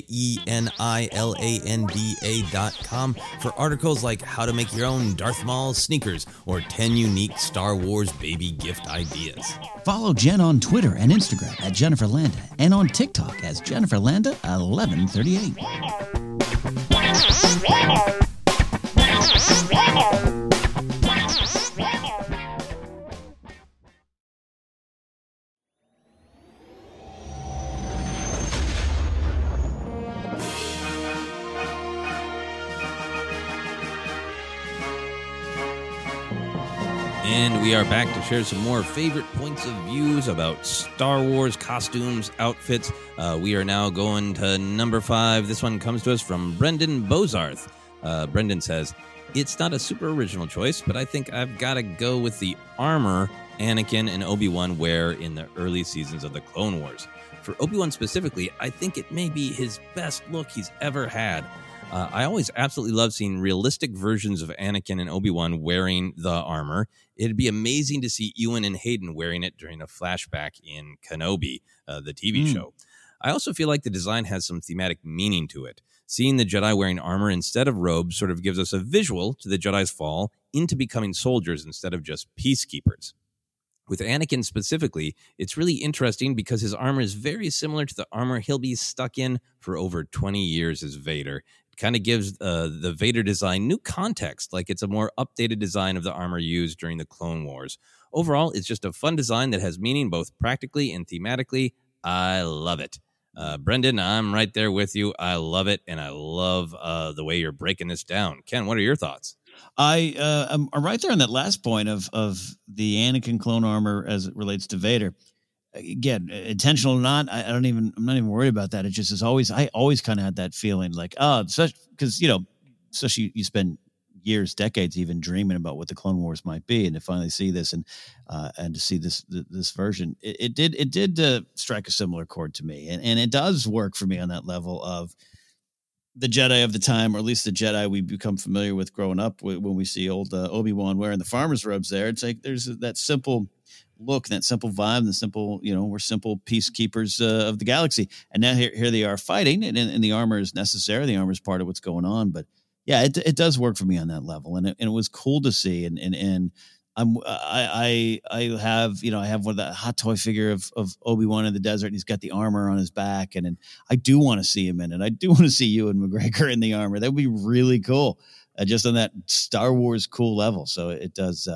JENILANDA.com for articles like how to make your own Darth Maul sneakers or 10 unique Star Wars baby gift ideas. Follow Jen on Twitter and Instagram at Jennifer Landa and on TikTok as Jennifer Landa 1138. And we are back to share some more favorite points of views about Star Wars costumes, outfits. We are now going to number 5. This one comes to us from Brendan Bozarth. Brendan says, it's not a super original choice, but I think I've got to go with the armor Anakin and Obi-Wan wear in the early seasons of the Clone Wars. For Obi-Wan specifically, I think it may be his best look he's ever had. I always absolutely love seeing realistic versions of Anakin and Obi-Wan wearing the armor. It'd be amazing to see Ewan and Hayden wearing it during a flashback in Kenobi, the TV show. I also feel like the design has some thematic meaning to it. Seeing the Jedi wearing armor instead of robes sort of gives us a visual to the Jedi's fall into becoming soldiers instead of just peacekeepers. With Anakin specifically, it's really interesting because his armor is very similar to the armor he'll be stuck in for over 20 years as Vader. Kind of gives the Vader design new context, like it's a more updated design of the armor used during the Clone Wars. Overall, it's just a fun design that has meaning both practically and thematically. I love it. Brendan, I'm right there with you. I love it, and I love the way you're breaking this down. Ken, what are your thoughts? I'm right there on that last point of the Anakin clone armor as it relates to Vader. Again, intentional or not, I'm not even worried about that. It just is always, I always kind of had that feeling like, because, especially you spend years, decades even dreaming about what the Clone Wars might be. And to finally see this and to see this version, it did strike a similar chord to me. And it does work for me on that level of the Jedi of the time, or at least the Jedi we become familiar with growing up when we see old Obi-Wan wearing the farmer's robes there. It's like there's that simple look, that simple vibe, the simple, we're simple peacekeepers of the galaxy. And now here they are fighting, and the armor is necessary. The armor is part of what's going on. But yeah, it does work for me on that level, and it was cool to see. And I have one of the hot toy figure of Obi-Wan in the desert, and he's got the armor on his back, and I do want to see him in it. I do want to see Ewan McGregor in the armor. That would be really cool, just on that Star Wars cool level. So it does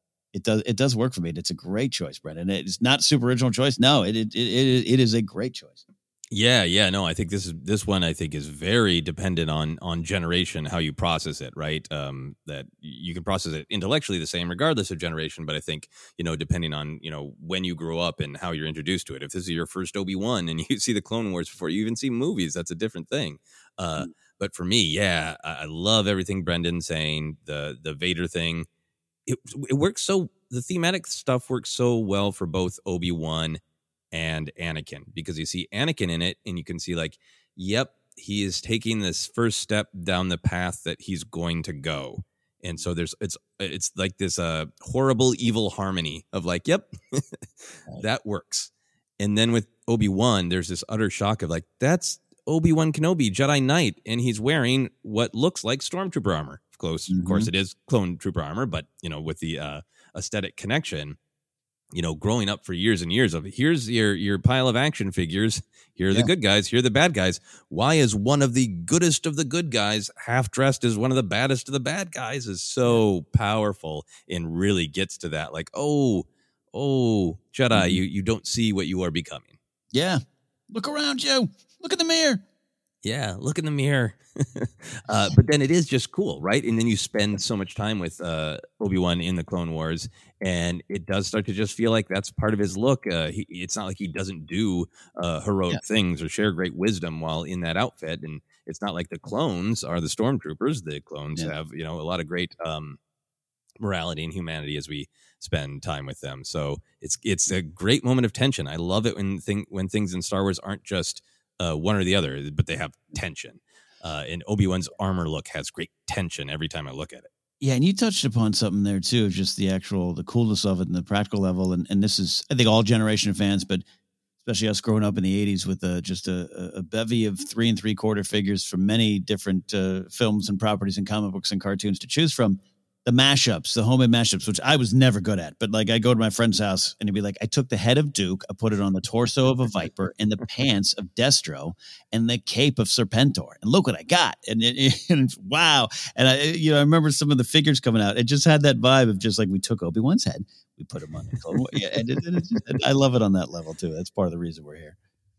work for me. It's a great choice, Brendan. It's not super original choice. No, it is a great choice. Yeah. No, I think this one I think is very dependent on generation, how you process it, right? That you can process it intellectually the same regardless of generation, but I think, depending on, when you grew up and how you're introduced to it. If this is your first Obi-Wan and you see the Clone Wars before you even see movies, that's a different thing. But for me, yeah, I love everything Brendan's saying, the Vader thing. It works the thematic stuff works so well for both Obi-Wan and Anakin, because you see Anakin in it and you can see yep, he is taking this first step down the path that he's going to go. And so it's like this horrible evil harmony of yep, that works. And then with Obi-Wan, there's this utter shock of that's Obi-Wan Kenobi, Jedi Knight, and he's wearing what looks like Stormtrooper armor. Of course, it is clone trooper armor, but with the aesthetic connection, growing up for years and years of here's your pile of action figures. Here are the good guys. Here are the bad guys. Why is one of the goodest of the good guys half dressed as one of the baddest of the bad guys is so powerful and really gets to that. Oh, Jedi, you don't see what you are becoming. Yeah. Look around you. Look in the mirror. Yeah, look in the mirror. But then it is just cool, right? And then you spend so much time with Obi-Wan in the Clone Wars, and it does start to just feel like that's part of his look. It's not like he doesn't do heroic things or share great wisdom while in that outfit. And it's not like the clones are the stormtroopers. The clones have, a lot of great morality and humanity as we spend time with them. So it's a great moment of tension. I love it when things in Star Wars aren't just one or the other, but they have tension. And Obi-Wan's armor look has great tension every time I look at it. Yeah, and you touched upon something there too, just the coolness of it and the practical level. And this is, I think, all generation of fans, but especially us growing up in the 80s with just a bevy of 3 3/4 figures from many different films and properties and comic books and cartoons to choose from. The mashups, the homemade mashups, which I was never good at, but I go to my friend's house and he'd be like, I took the head of Duke, I put it on the torso of a Viper and the pants of Destro and the cape of Serpentor. And look what I got. And wow. And I remember some of the figures coming out. It just had that vibe of just we took Obi-Wan's head, we put him on the clone. Yeah, and I love it on that level too. That's part of the reason we're here.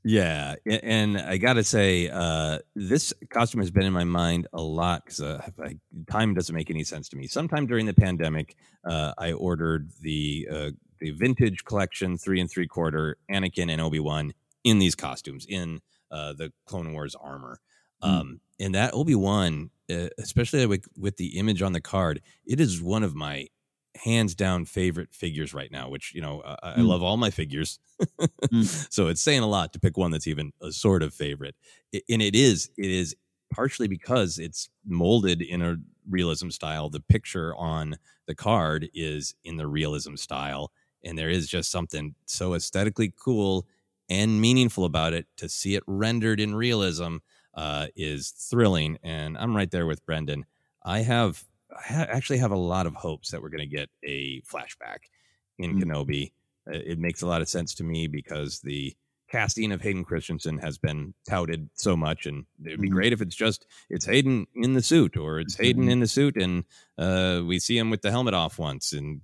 Yeah, and I gotta say, this costume has been in my mind a lot because time doesn't make any sense to me. Sometime during the pandemic, I ordered the vintage collection 3 3/4 Anakin and Obi-Wan in these costumes in the Clone Wars armor, and that Obi-Wan, especially with the image on the card, it is one of my hands down favorite figures right now, which, I love all my figures. So it's saying a lot to pick one that's even a sort of favorite. And it is partially because it's molded in a realism style. The picture on the card is in the realism style. And there is just something so aesthetically cool and meaningful about it. To see it rendered in realism is thrilling. And I'm right there with Brendan. I actually have a lot of hopes that we're going to get a flashback in Kenobi. It makes a lot of sense to me because the casting of Hayden Christensen has been touted so much, and it would be great if it's Hayden in the suit, or it's Hayden in the suit and we see him with the helmet off once, and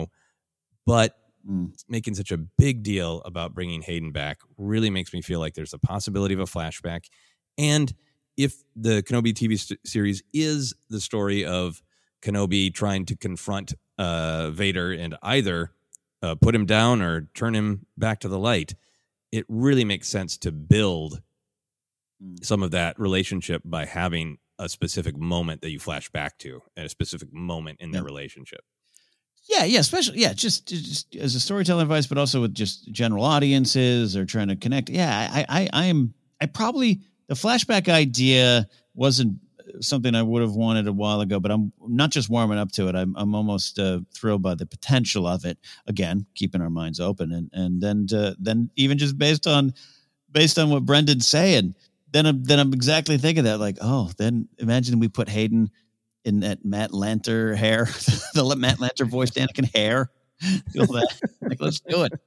but making such a big deal about bringing Hayden back really makes me feel like there's a possibility of a flashback. And if the Kenobi TV series is the story of Kenobi trying to confront Vader and either put him down or turn him back to the light, it really makes sense to build some of that relationship by having a specific moment that you flash back to, at a specific moment in their relationship. Yeah, especially just as a storytelling device, but also with just general audiences or trying to connect. Yeah, I probably, the flashback idea wasn't something I would have wanted a while ago, but I'm not just warming up to it. I'm almost thrilled by the potential of it. Again, keeping our minds open, and then even just based on what Brendan's saying, then I'm exactly thinking that, like, then imagine we put Hayden in that Matt Lanter hair, the Matt Lanter voiced Anakin hair. Feel that? Like, let's do it.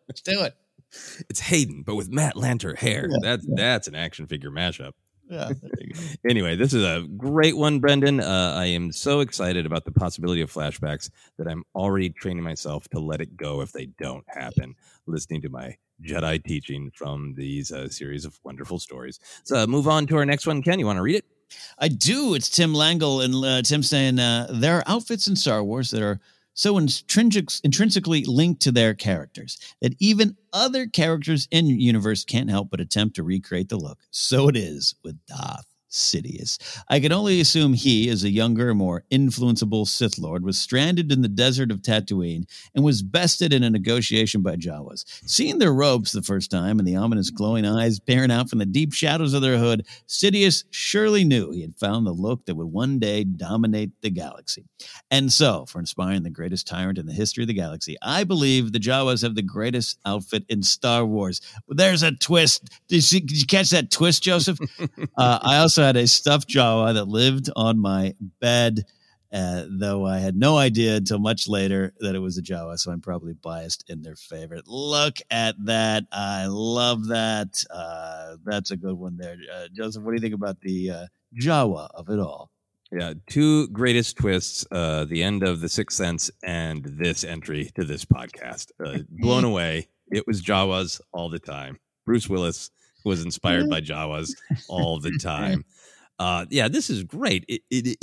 It's Hayden, but with Matt Lanter hair. Yeah, that's an action figure mashup. Yeah. Anyway, this is a great one, Brendan. I am so excited about the possibility of flashbacks that I'm already training myself to let it go if they don't happen, listening to my Jedi teaching from these series of wonderful stories. So move on to our next one. Ken, you want to read it? I do. It's Tim Langle, and Tim saying there are outfits in Star Wars that are so intrinsically linked to their characters that even other characters in the universe can't help but attempt to recreate the look. So it is with Darth Sidious. I can only assume he, as a younger, more influenceable Sith Lord, was stranded in the desert of Tatooine and was bested in a negotiation by Jawas. Seeing their robes the first time and the ominous glowing eyes peering out from the deep shadows of their hood, Sidious surely knew he had found the look that would one day dominate the galaxy. And so, for inspiring the greatest tyrant in the history of the galaxy, I believe the Jawas have the greatest outfit in Star Wars. There's a twist. Did you catch that twist, Joseph? I also had a stuffed Jawa that lived on my bed, though I had no idea until much later that it was a Jawa, so I'm probably biased in their favorite. Look at that. I love that. That's a good one there. Joseph, what do you think about the Jawa of it all? Yeah, two greatest twists, the end of The Sixth Sense and this entry to this podcast. Blown away. It was Jawas all the time. Bruce Willis was inspired by Jawas all the time. This is great. It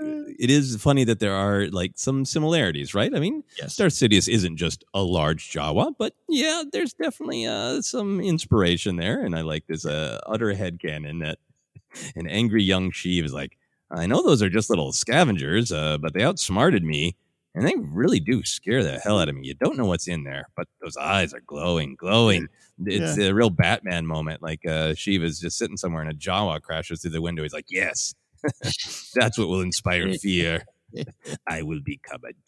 is funny that there are like some similarities, right? I mean, Darth Sidious isn't just a large Jawa, but yeah, there's definitely some inspiration there. And I like this utter headcanon that an angry young Sheev is like, I know those are just little scavengers, but they outsmarted me, and they really do scare the hell out of me. You don't know what's in there, but those eyes are glowing. It's a real Batman moment. Like Sheeva's just sitting somewhere and a Jawa crashes through the window. He's like, yes, that's what will inspire fear. I will become a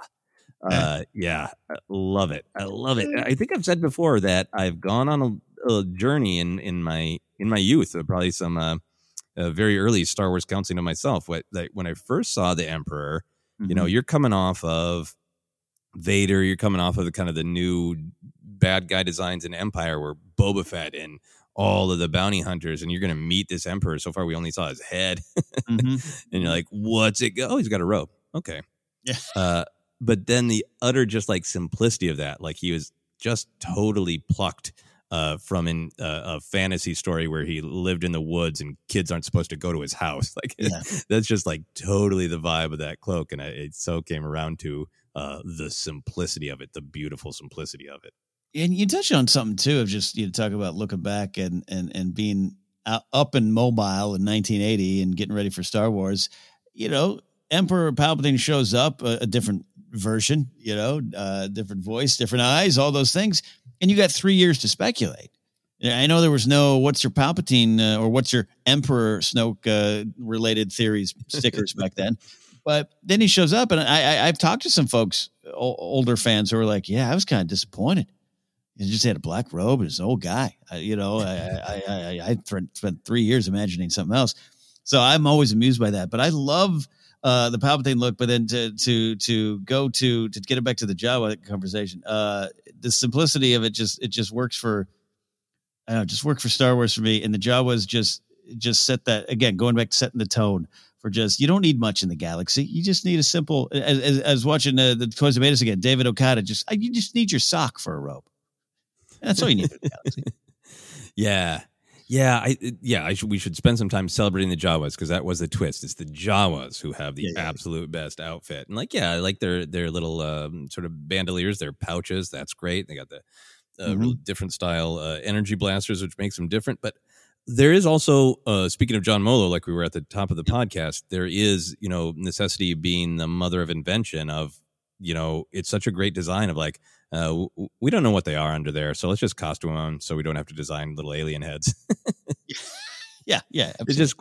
Jawa. I love it. I think I've said before that I've gone on a journey in my youth, probably some very early Star Wars counseling of myself. When I first saw the Emperor, you're coming off of Vader, you're coming off of the kind of the new bad guy designs in Empire, where Boba Fett and all of the bounty hunters, and you're going to meet this Emperor. So far, we only saw his head, and you're like, "What's it? Oh, he's got a robe. Okay." Yeah. But then the utter just like simplicity of that, like he was just totally plucked from a fantasy story where he lived in the woods and kids aren't supposed to go to his house. Like that's just like totally the vibe of that cloak. And it so came around to the simplicity of it, the beautiful simplicity of it. And you touch on something too of just, talk about looking back and being up and mobile in 1980 and getting ready for Star Wars. Emperor Palpatine shows up, a different version, different voice, different eyes, all those things. And you got 3 years to speculate. I know there was no what's your Palpatine or what's your Emperor Snoke related theories stickers back then. But then he shows up, and I've talked to some folks, older fans, who are like, yeah, I was kind of disappointed. He just had a black robe and he's an old guy. I spent 3 years imagining something else. So I'm always amused by that. But I love the Palpatine look, but then to get it back to the Jawa conversation, the simplicity of it just works for Star Wars for me. And the Jawas just set that, again, going back to setting the tone for you don't need much in the galaxy. You just need a simple, as watching the Toys of Us again, David Okada, you just need your sock for a robe. That's all you need in the galaxy. We should spend some time celebrating the Jawas because that was the twist. It's the Jawas who have the absolute best outfit, and like their little sort of bandoliers, their pouches. That's great. They got the real different style energy blasters, which makes them different. But there is also, speaking of John Molo, like we were at the top of the podcast, there is necessity being the mother of invention. Of it's such a great design of like. We don't know what they are under there, so let's just costume them so we don't have to design little alien heads. Yeah, absolutely. It's just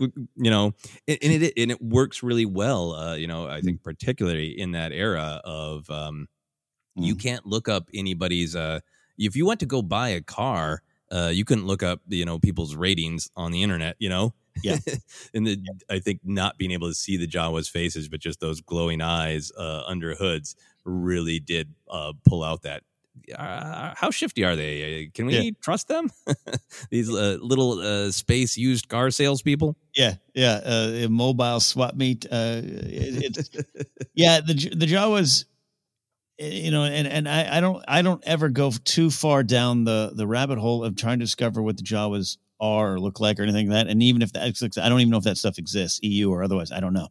and it works really well. I think particularly in that era of you can't look up anybody's. If you went to go buy a car, you couldn't look up people's ratings on the internet. Yeah, and I think not being able to see the Jawas' faces, but just those glowing eyes under hoods, really did pull out that. How shifty are they? Can we trust them? These little space used car salespeople. Yeah. Mobile swap meet. The Jawas. And I don't ever go too far down the rabbit hole of trying to discover what the Jawas are or look like or anything like that. And even if I don't even know if that stuff exists, EU or otherwise, I don't know.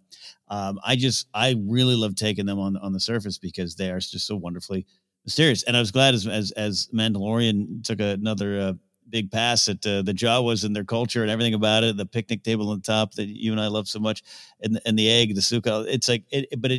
I really love taking them on the surface because they are just so wonderfully mysterious. And I was glad as Mandalorian took another big pass at the Jawas and their culture and everything about it, the picnic table on the top that you and I love so much, and the egg, the suka. It's like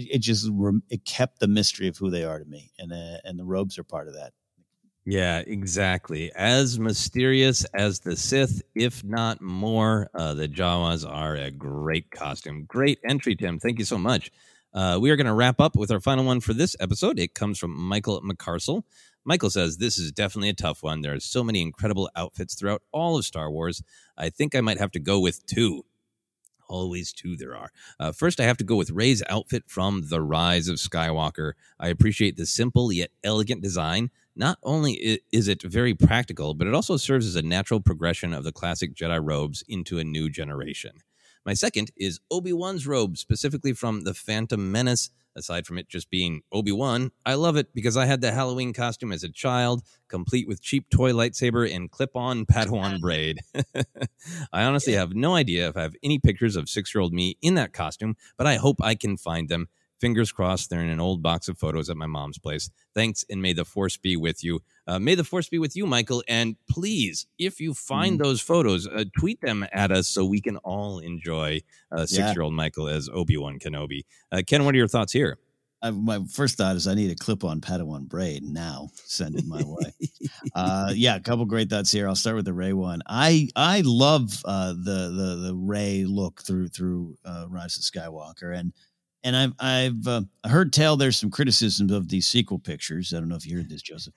it kept the mystery of who they are to me, and the robes are part of that. Yeah, exactly. As mysterious as the Sith, if not more. The Jawas are a great costume. Great entry, Tim. Thank you so much. We are going to wrap up with our final one for this episode. It comes from Michael McCarsell. Michael says, this is definitely a tough one. There are so many incredible outfits throughout all of Star Wars. I think I might have to go with two. Always two there are. First, I have to go with Rey's outfit from The Rise of Skywalker. I appreciate the simple yet elegant design. Not only is it very practical, but it also serves as a natural progression of the classic Jedi robes into a new generation. My second is Obi-Wan's robe, specifically from The Phantom Menace. Aside from it just being Obi-Wan, I love it because I had the Halloween costume as a child, complete with cheap toy lightsaber and clip-on Padawan braid. I honestly have no idea if I have any pictures of 6-year-old me in that costume, but I hope I can find them. Fingers crossed they're in an old box of photos at my mom's place. Thanks, and may the Force be with you. May the Force be with you, Michael. And please, if you find those photos, tweet them at us so we can all enjoy 6-year-old Michael as Obi-Wan Kenobi. Ken, what are your thoughts here? My first thought is I need a clip-on Padawan braid now. Send it my way. A couple great thoughts here. I'll start with the Rey one. I love the Rey look through Rise of Skywalker, and I've heard tell there's some criticisms of these sequel pictures. I don't know if you heard this, Joseph.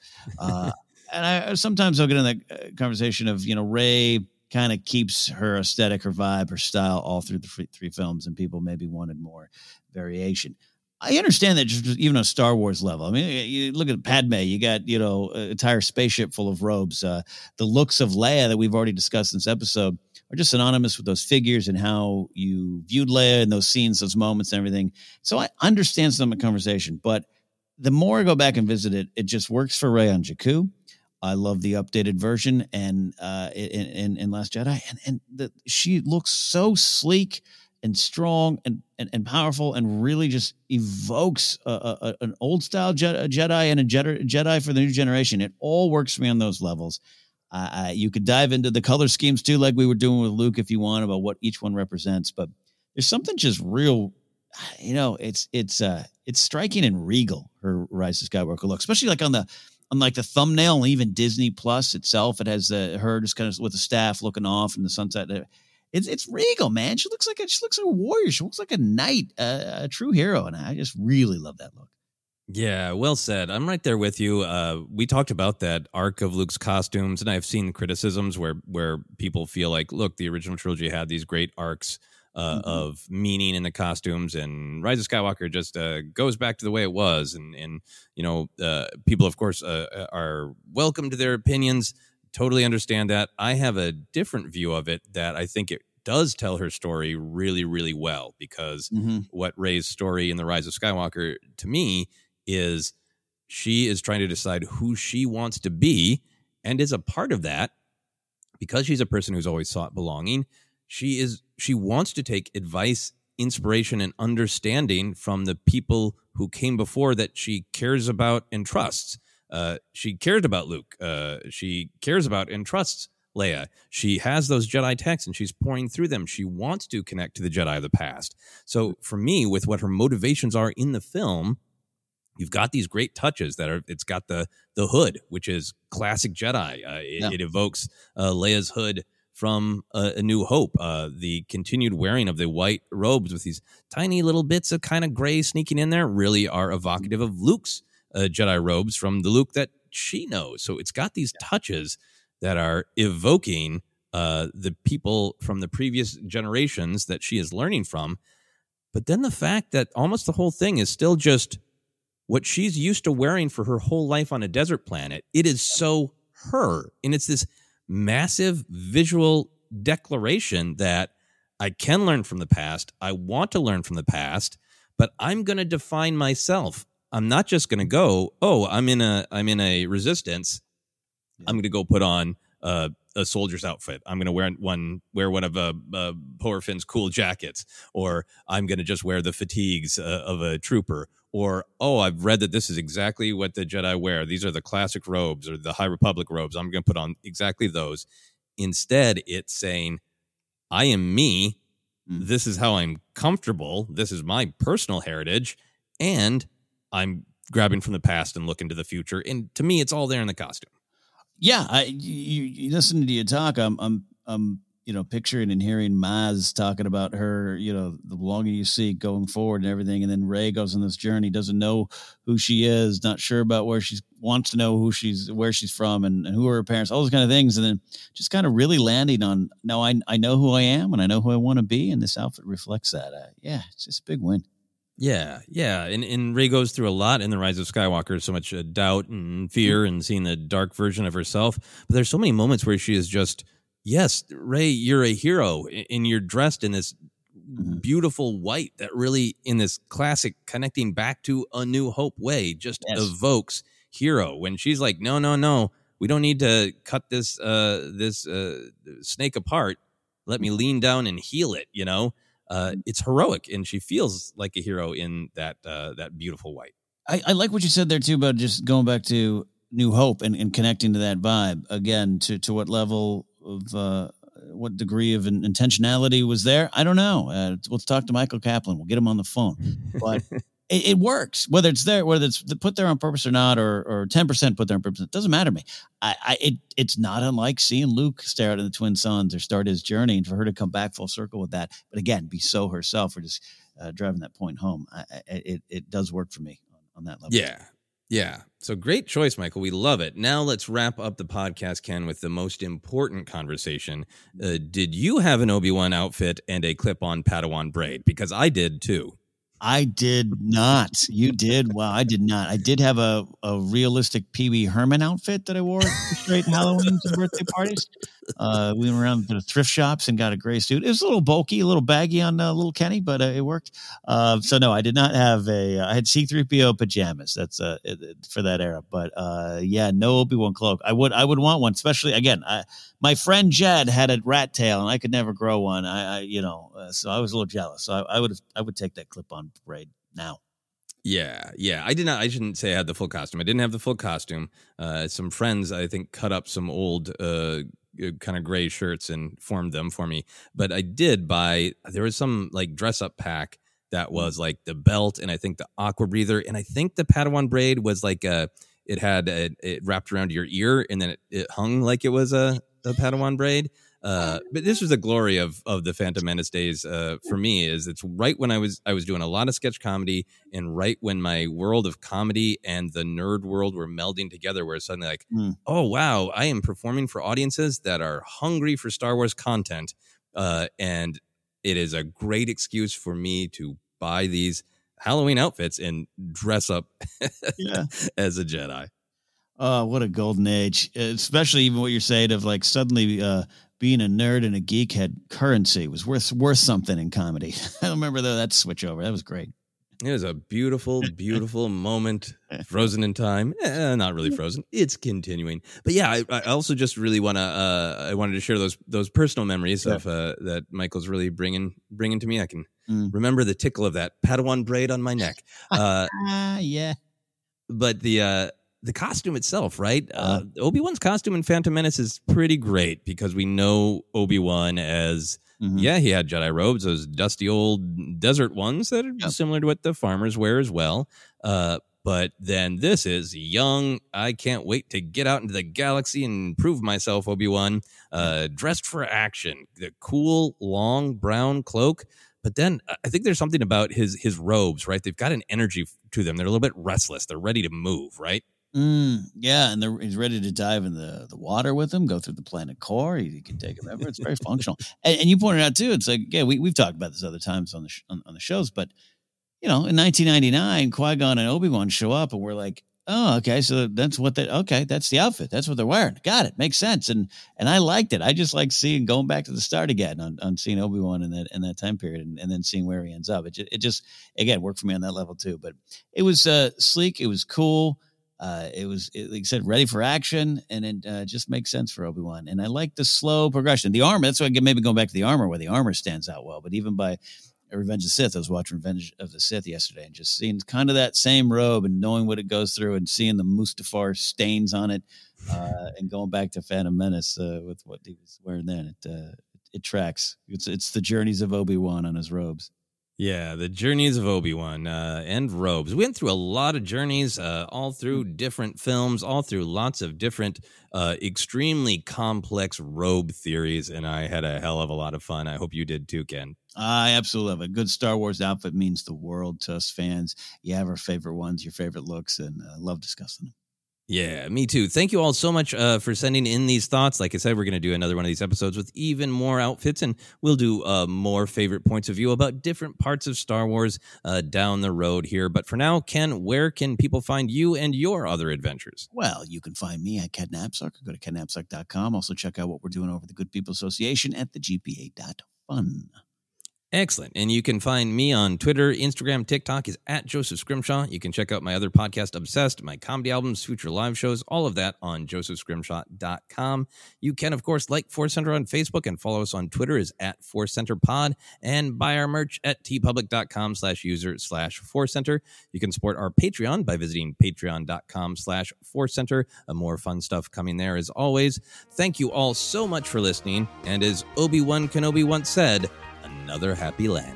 And sometimes I'll get in that conversation of, Rey kind of keeps her aesthetic, her vibe, her style all through the three films, and people maybe wanted more variation. I understand that just even on a Star Wars level. I mean, you look at Padme, you got, an entire spaceship full of robes. The looks of Leia that we've already discussed in this episode are just synonymous with those figures and how you viewed Leia and those scenes, those moments and everything. So I understand some of the conversation, but the more I go back and visit it, it just works for Rey on Jakku. I love the updated version and in Last Jedi, and she looks so sleek and strong and powerful, and really just evokes an old style Jedi and a Jedi for the new generation. It all works for me on those levels. You could dive into the color schemes too, like we were doing with Luke, if you want, about what each one represents. But there's something just real, it's striking and regal, her Rise of Skywalker look, especially like on the thumbnail, and even Disney Plus itself. It has her just kind of with the staff looking off in the sunset. It's regal, man. She looks like a warrior. She looks like a knight, a true hero, and I just really love that look. Yeah, well said. I'm right there with you. We talked about that arc of Luke's costumes, and I've seen criticisms where people feel like, look, the original trilogy had these great arcs of meaning in the costumes, and Rise of Skywalker just goes back to the way it was. And people, of course, are welcome to their opinions. Totally understand that. I have a different view of it, that I think it does tell her story really, really well, because what Rey's story in The Rise of Skywalker, to me, is she is trying to decide who she wants to be, and is a part of that because she's a person who's always sought belonging. She wants to take advice, inspiration, and understanding from the people who came before that she cares about and trusts. She cared about Luke. She cares about and trusts Leia. She has those Jedi texts and she's pouring through them. She wants to connect to the Jedi of the past. So for me, with what her motivations are in the film, you've got these great touches it's got the hood, which is classic Jedi. It evokes Leia's hood from A New Hope. The continued wearing of the white robes with these tiny little bits of kind of gray sneaking in there really are evocative of Luke's Jedi robes from the Luke that she knows. So it's got these touches that are evoking the people from the previous generations that she is learning from. But then the fact that almost the whole thing is still just what she's used to wearing for her whole life on a desert planet. It is so her. And it's this massive visual declaration that I can learn from the past. I want to learn from the past, but I'm going to define myself. I'm not just going to go, I'm in a resistance. I'm going to go put on a soldier's outfit. I'm going to wear one of Poor Finn's cool jackets, or I'm going to just wear the fatigues of a trooper, or I've read that this is exactly what the Jedi wear. These are the classic robes or the High Republic robes. I'm going to put on exactly those. Instead, it's saying, I am me. This is how I'm comfortable. This is my personal heritage, and I'm grabbing from the past and looking to the future. And to me, it's all there in the costume. Yeah, you listen to you talk. I'm picturing and hearing Maz talking about her, the belonging you seek going forward and everything. And then Rey goes on this journey, doesn't know who she is, not sure about where she wants to know where she's from and who are her parents, all those kind of things. And then just kind of really landing on, no, I know who I am and I know who I want to be. And this outfit reflects that. It's just a big win. Yeah. And Rey goes through a lot in The Rise of Skywalker, so much doubt and fear and seeing the dark version of herself. But there's so many moments where she is just, yes, Rey, you're a hero, and you're dressed in this beautiful white that really, in this classic connecting back to A New Hope way, just evokes hero. When she's like, no, we don't need to cut this snake apart. Let me lean down and heal it, It's heroic, and she feels like a hero in that beautiful white. I like what you said there too about just going back to New Hope and connecting to that vibe again. To what level of what degree of intentionality was there? I don't know. Let's talk to Michael Kaplan. We'll get him on the phone. But it works, whether it's put there on purpose or not, or 10% put there on purpose. It doesn't matter to me. It's not unlike seeing Luke stare at the twin sons or start his journey, and for her to come back full circle with that. But again, be so herself, or just driving that point home. It does work for me on that level. Yeah. So great choice, Michael. We love it. Now let's wrap up the podcast, Ken, with the most important conversation. Did you have an Obi-Wan outfit and a clip-on Padawan braid? Because I did too. I did not. You did? Well, I did not. I did have a realistic Pee Wee Herman outfit that I wore to straight Halloween and birthday parties. We went around to the thrift shops and got a gray suit. It was a little bulky, a little baggy on little Kenny, but it worked. So no, I did not have I had C-3PO pajamas. That's for that era. But yeah, no Obi-Wan cloak. I would want one, especially again. My friend Jed had a rat tail, and I could never grow one. So I was a little jealous. So I would take that clip-on braid now. Yeah. I did not. I shouldn't say I had the full costume. I didn't have the full costume. Some friends, I think, cut up some old kind of gray shirts and formed them for me. But I did buy. There was some like dress up pack that was like the belt, and I think the aqua breather, and I think the Padawan braid was like it had it wrapped around your ear, and then it hung like it was a Padawan braid. But this was the glory of the Phantom Menace days for me. Is it's right when I was doing a lot of sketch comedy, and right when my world of comedy and the nerd world were melding together, where it's suddenly like, oh wow, I am performing for audiences that are hungry for Star Wars content, and it is a great excuse for me to buy these Halloween outfits and dress up as a Jedi. Oh, what a golden age! Especially even what you're saying of like suddenly being a nerd and a geek had currency, was worth something in comedy. I remember that switch over. That was great. It was a beautiful, beautiful moment, frozen in time. Not really frozen. It's continuing. But yeah, I also just really I wanted to share those personal memories of that Michael's really bringing to me. I can remember the tickle of that Padawan braid on my neck. Yeah. But the costume itself, right? Obi-Wan's costume in Phantom Menace is pretty great because we know Obi-Wan as, he had Jedi robes, those dusty old desert ones that are similar to what the farmers wear as well. But then this is young, I can't wait to get out into the galaxy and prove myself, Obi-Wan, dressed for action. The cool, long brown cloak. But then I think there's something about his robes, right? They've got an energy to them. They're a little bit restless. They're ready to move, right? Yeah, and he's ready to dive in the water with him, go through the planet core. He can take him ever. It's very functional. And you pointed out too, it's like, yeah, we've talked about this other times on the shows, but in 1999, Qui-Gon and Obi-Wan show up, and we're like, oh, okay, so that's the outfit. That's what they're wearing. Got it. Makes sense. And I liked it. I just like going back to the start again on seeing Obi-Wan in that time period and then seeing where he ends up. It just again worked for me on that level too. But it was sleek. It was cool. It was, like you said, ready for action, and it just makes sense for Obi-Wan. And I like the slow progression. The armor, that's why I maybe going back to the armor, where the armor stands out well. But even by Revenge of the Sith, I was watching Revenge of the Sith yesterday and just seeing kind of that same robe and knowing what it goes through and seeing the Mustafar stains on it, and going back to Phantom Menace with what he was wearing then. It tracks. It's the journeys of Obi-Wan on his robes. Yeah, the journeys of Obi-Wan and robes. We went through a lot of journeys, all through different films, all through lots of different extremely complex robe theories, and I had a hell of a lot of fun. I hope you did too, Ken. I absolutely love it. A good Star Wars outfit means the world to us fans. You have our favorite ones, your favorite looks, and love discussing them. Yeah, me too. Thank you all so much for sending in these thoughts. Like I said, we're going to do another one of these episodes with even more outfits, and we'll do more favorite points of view about different parts of Star Wars down the road here. But for now, Ken, where can people find you and your other adventures? Well, you can find me at Ken Napzok. Go to kennapzok.com. Also check out what we're doing over the Good People Association at thegpa.fun. Excellent. And you can find me on Twitter, Instagram, TikTok is at Joseph Scrimshaw. You can check out my other podcast, Obsessed, my comedy albums, future live shows, all of that on josephscrimshaw.com. You can, of course, like Force Center on Facebook and follow us on Twitter is at Force Center Pod, and buy our merch at tpublic.com/user/Force Center. You can support our Patreon by visiting patreon.com/Force Center. More fun stuff coming there as always. Thank you all so much for listening. And as Obi-Wan Kenobi once said, another happy landing.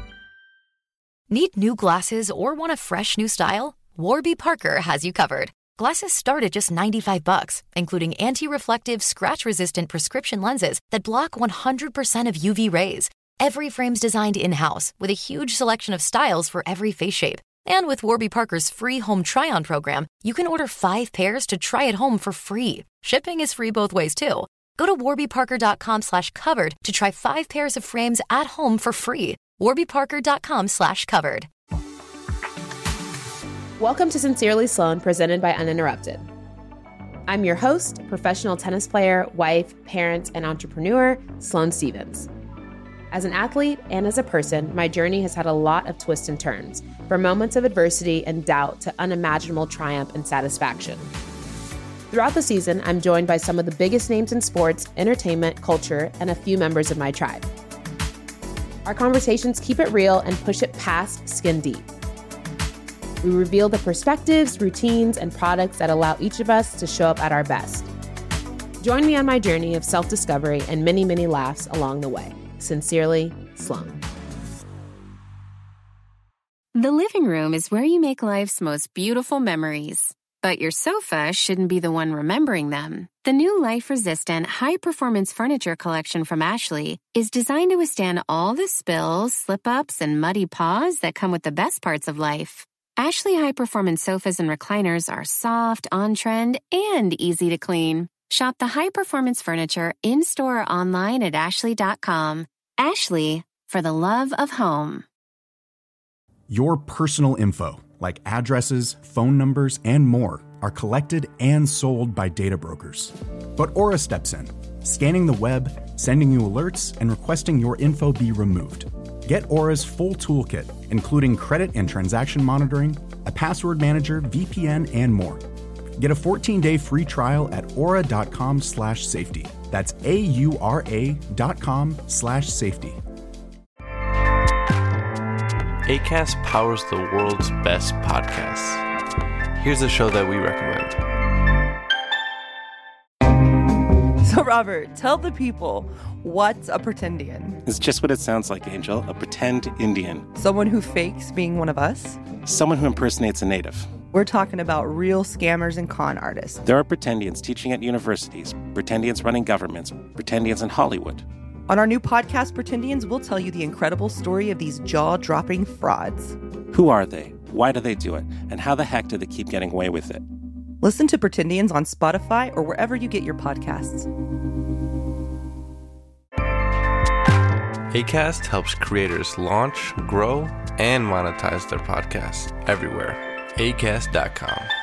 Need new glasses or want a fresh new style? Warby Parker has you covered. Glasses start at just $95, including anti-reflective, scratch-resistant prescription lenses that block 100% of UV rays. Every frame's designed in-house with a huge selection of styles for every face shape. And with Warby Parker's free home try-on program, you can order 5 pairs to try at home for free. Shipping is free both ways, too. Go to warbyparker.com/covered to try 5 pairs of frames at home for free. warbyparker.com/covered. Welcome to Sincerely Sloan, presented by Uninterrupted. I'm your host, professional tennis player, wife, parent, and entrepreneur, Sloane Stevens. As an athlete and as a person, my journey has had a lot of twists and turns, from moments of adversity and doubt to unimaginable triumph and satisfaction. Throughout the season, I'm joined by some of the biggest names in sports, entertainment, culture, and a few members of my tribe. Our conversations keep it real and push it past skin deep. We reveal the perspectives, routines, and products that allow each of us to show up at our best. Join me on my journey of self-discovery and many, many laughs along the way. Sincerely, Sloane. The living room is where you make life's most beautiful memories. But your sofa shouldn't be the one remembering them. The new life-resistant, high-performance furniture collection from Ashley is designed to withstand all the spills, slip-ups, and muddy paws that come with the best parts of life. Ashley high-performance sofas and recliners are soft, on-trend, and easy to clean. Shop the high-performance furniture in-store or online at ashley.com. Ashley, for the love of home. Your personal info, like addresses, phone numbers, and more, are collected and sold by data brokers. But Aura steps in, scanning the web, sending you alerts, and requesting your info be removed. Get Aura's full toolkit, including credit and transaction monitoring, a password manager, VPN, and more. Get a 14-day free trial at aura.com/safety. That's AURA.com/safety. Acast powers the world's best podcasts. Here's a show that we recommend. So, Robert, tell the people, what's a pretendian? It's just what it sounds like, Angel. A pretend Indian. Someone who fakes being one of us? Someone who impersonates a native. We're talking about real scammers and con artists. There are pretendians teaching at universities, pretendians running governments, pretendians in Hollywood. On our new podcast, Pretendians, we'll tell you the incredible story of these jaw-dropping frauds. Who are they? Why do they do it? And how the heck do they keep getting away with it? Listen to Pretendians on Spotify or wherever you get your podcasts. Acast helps creators launch, grow, and monetize their podcasts everywhere. Acast.com.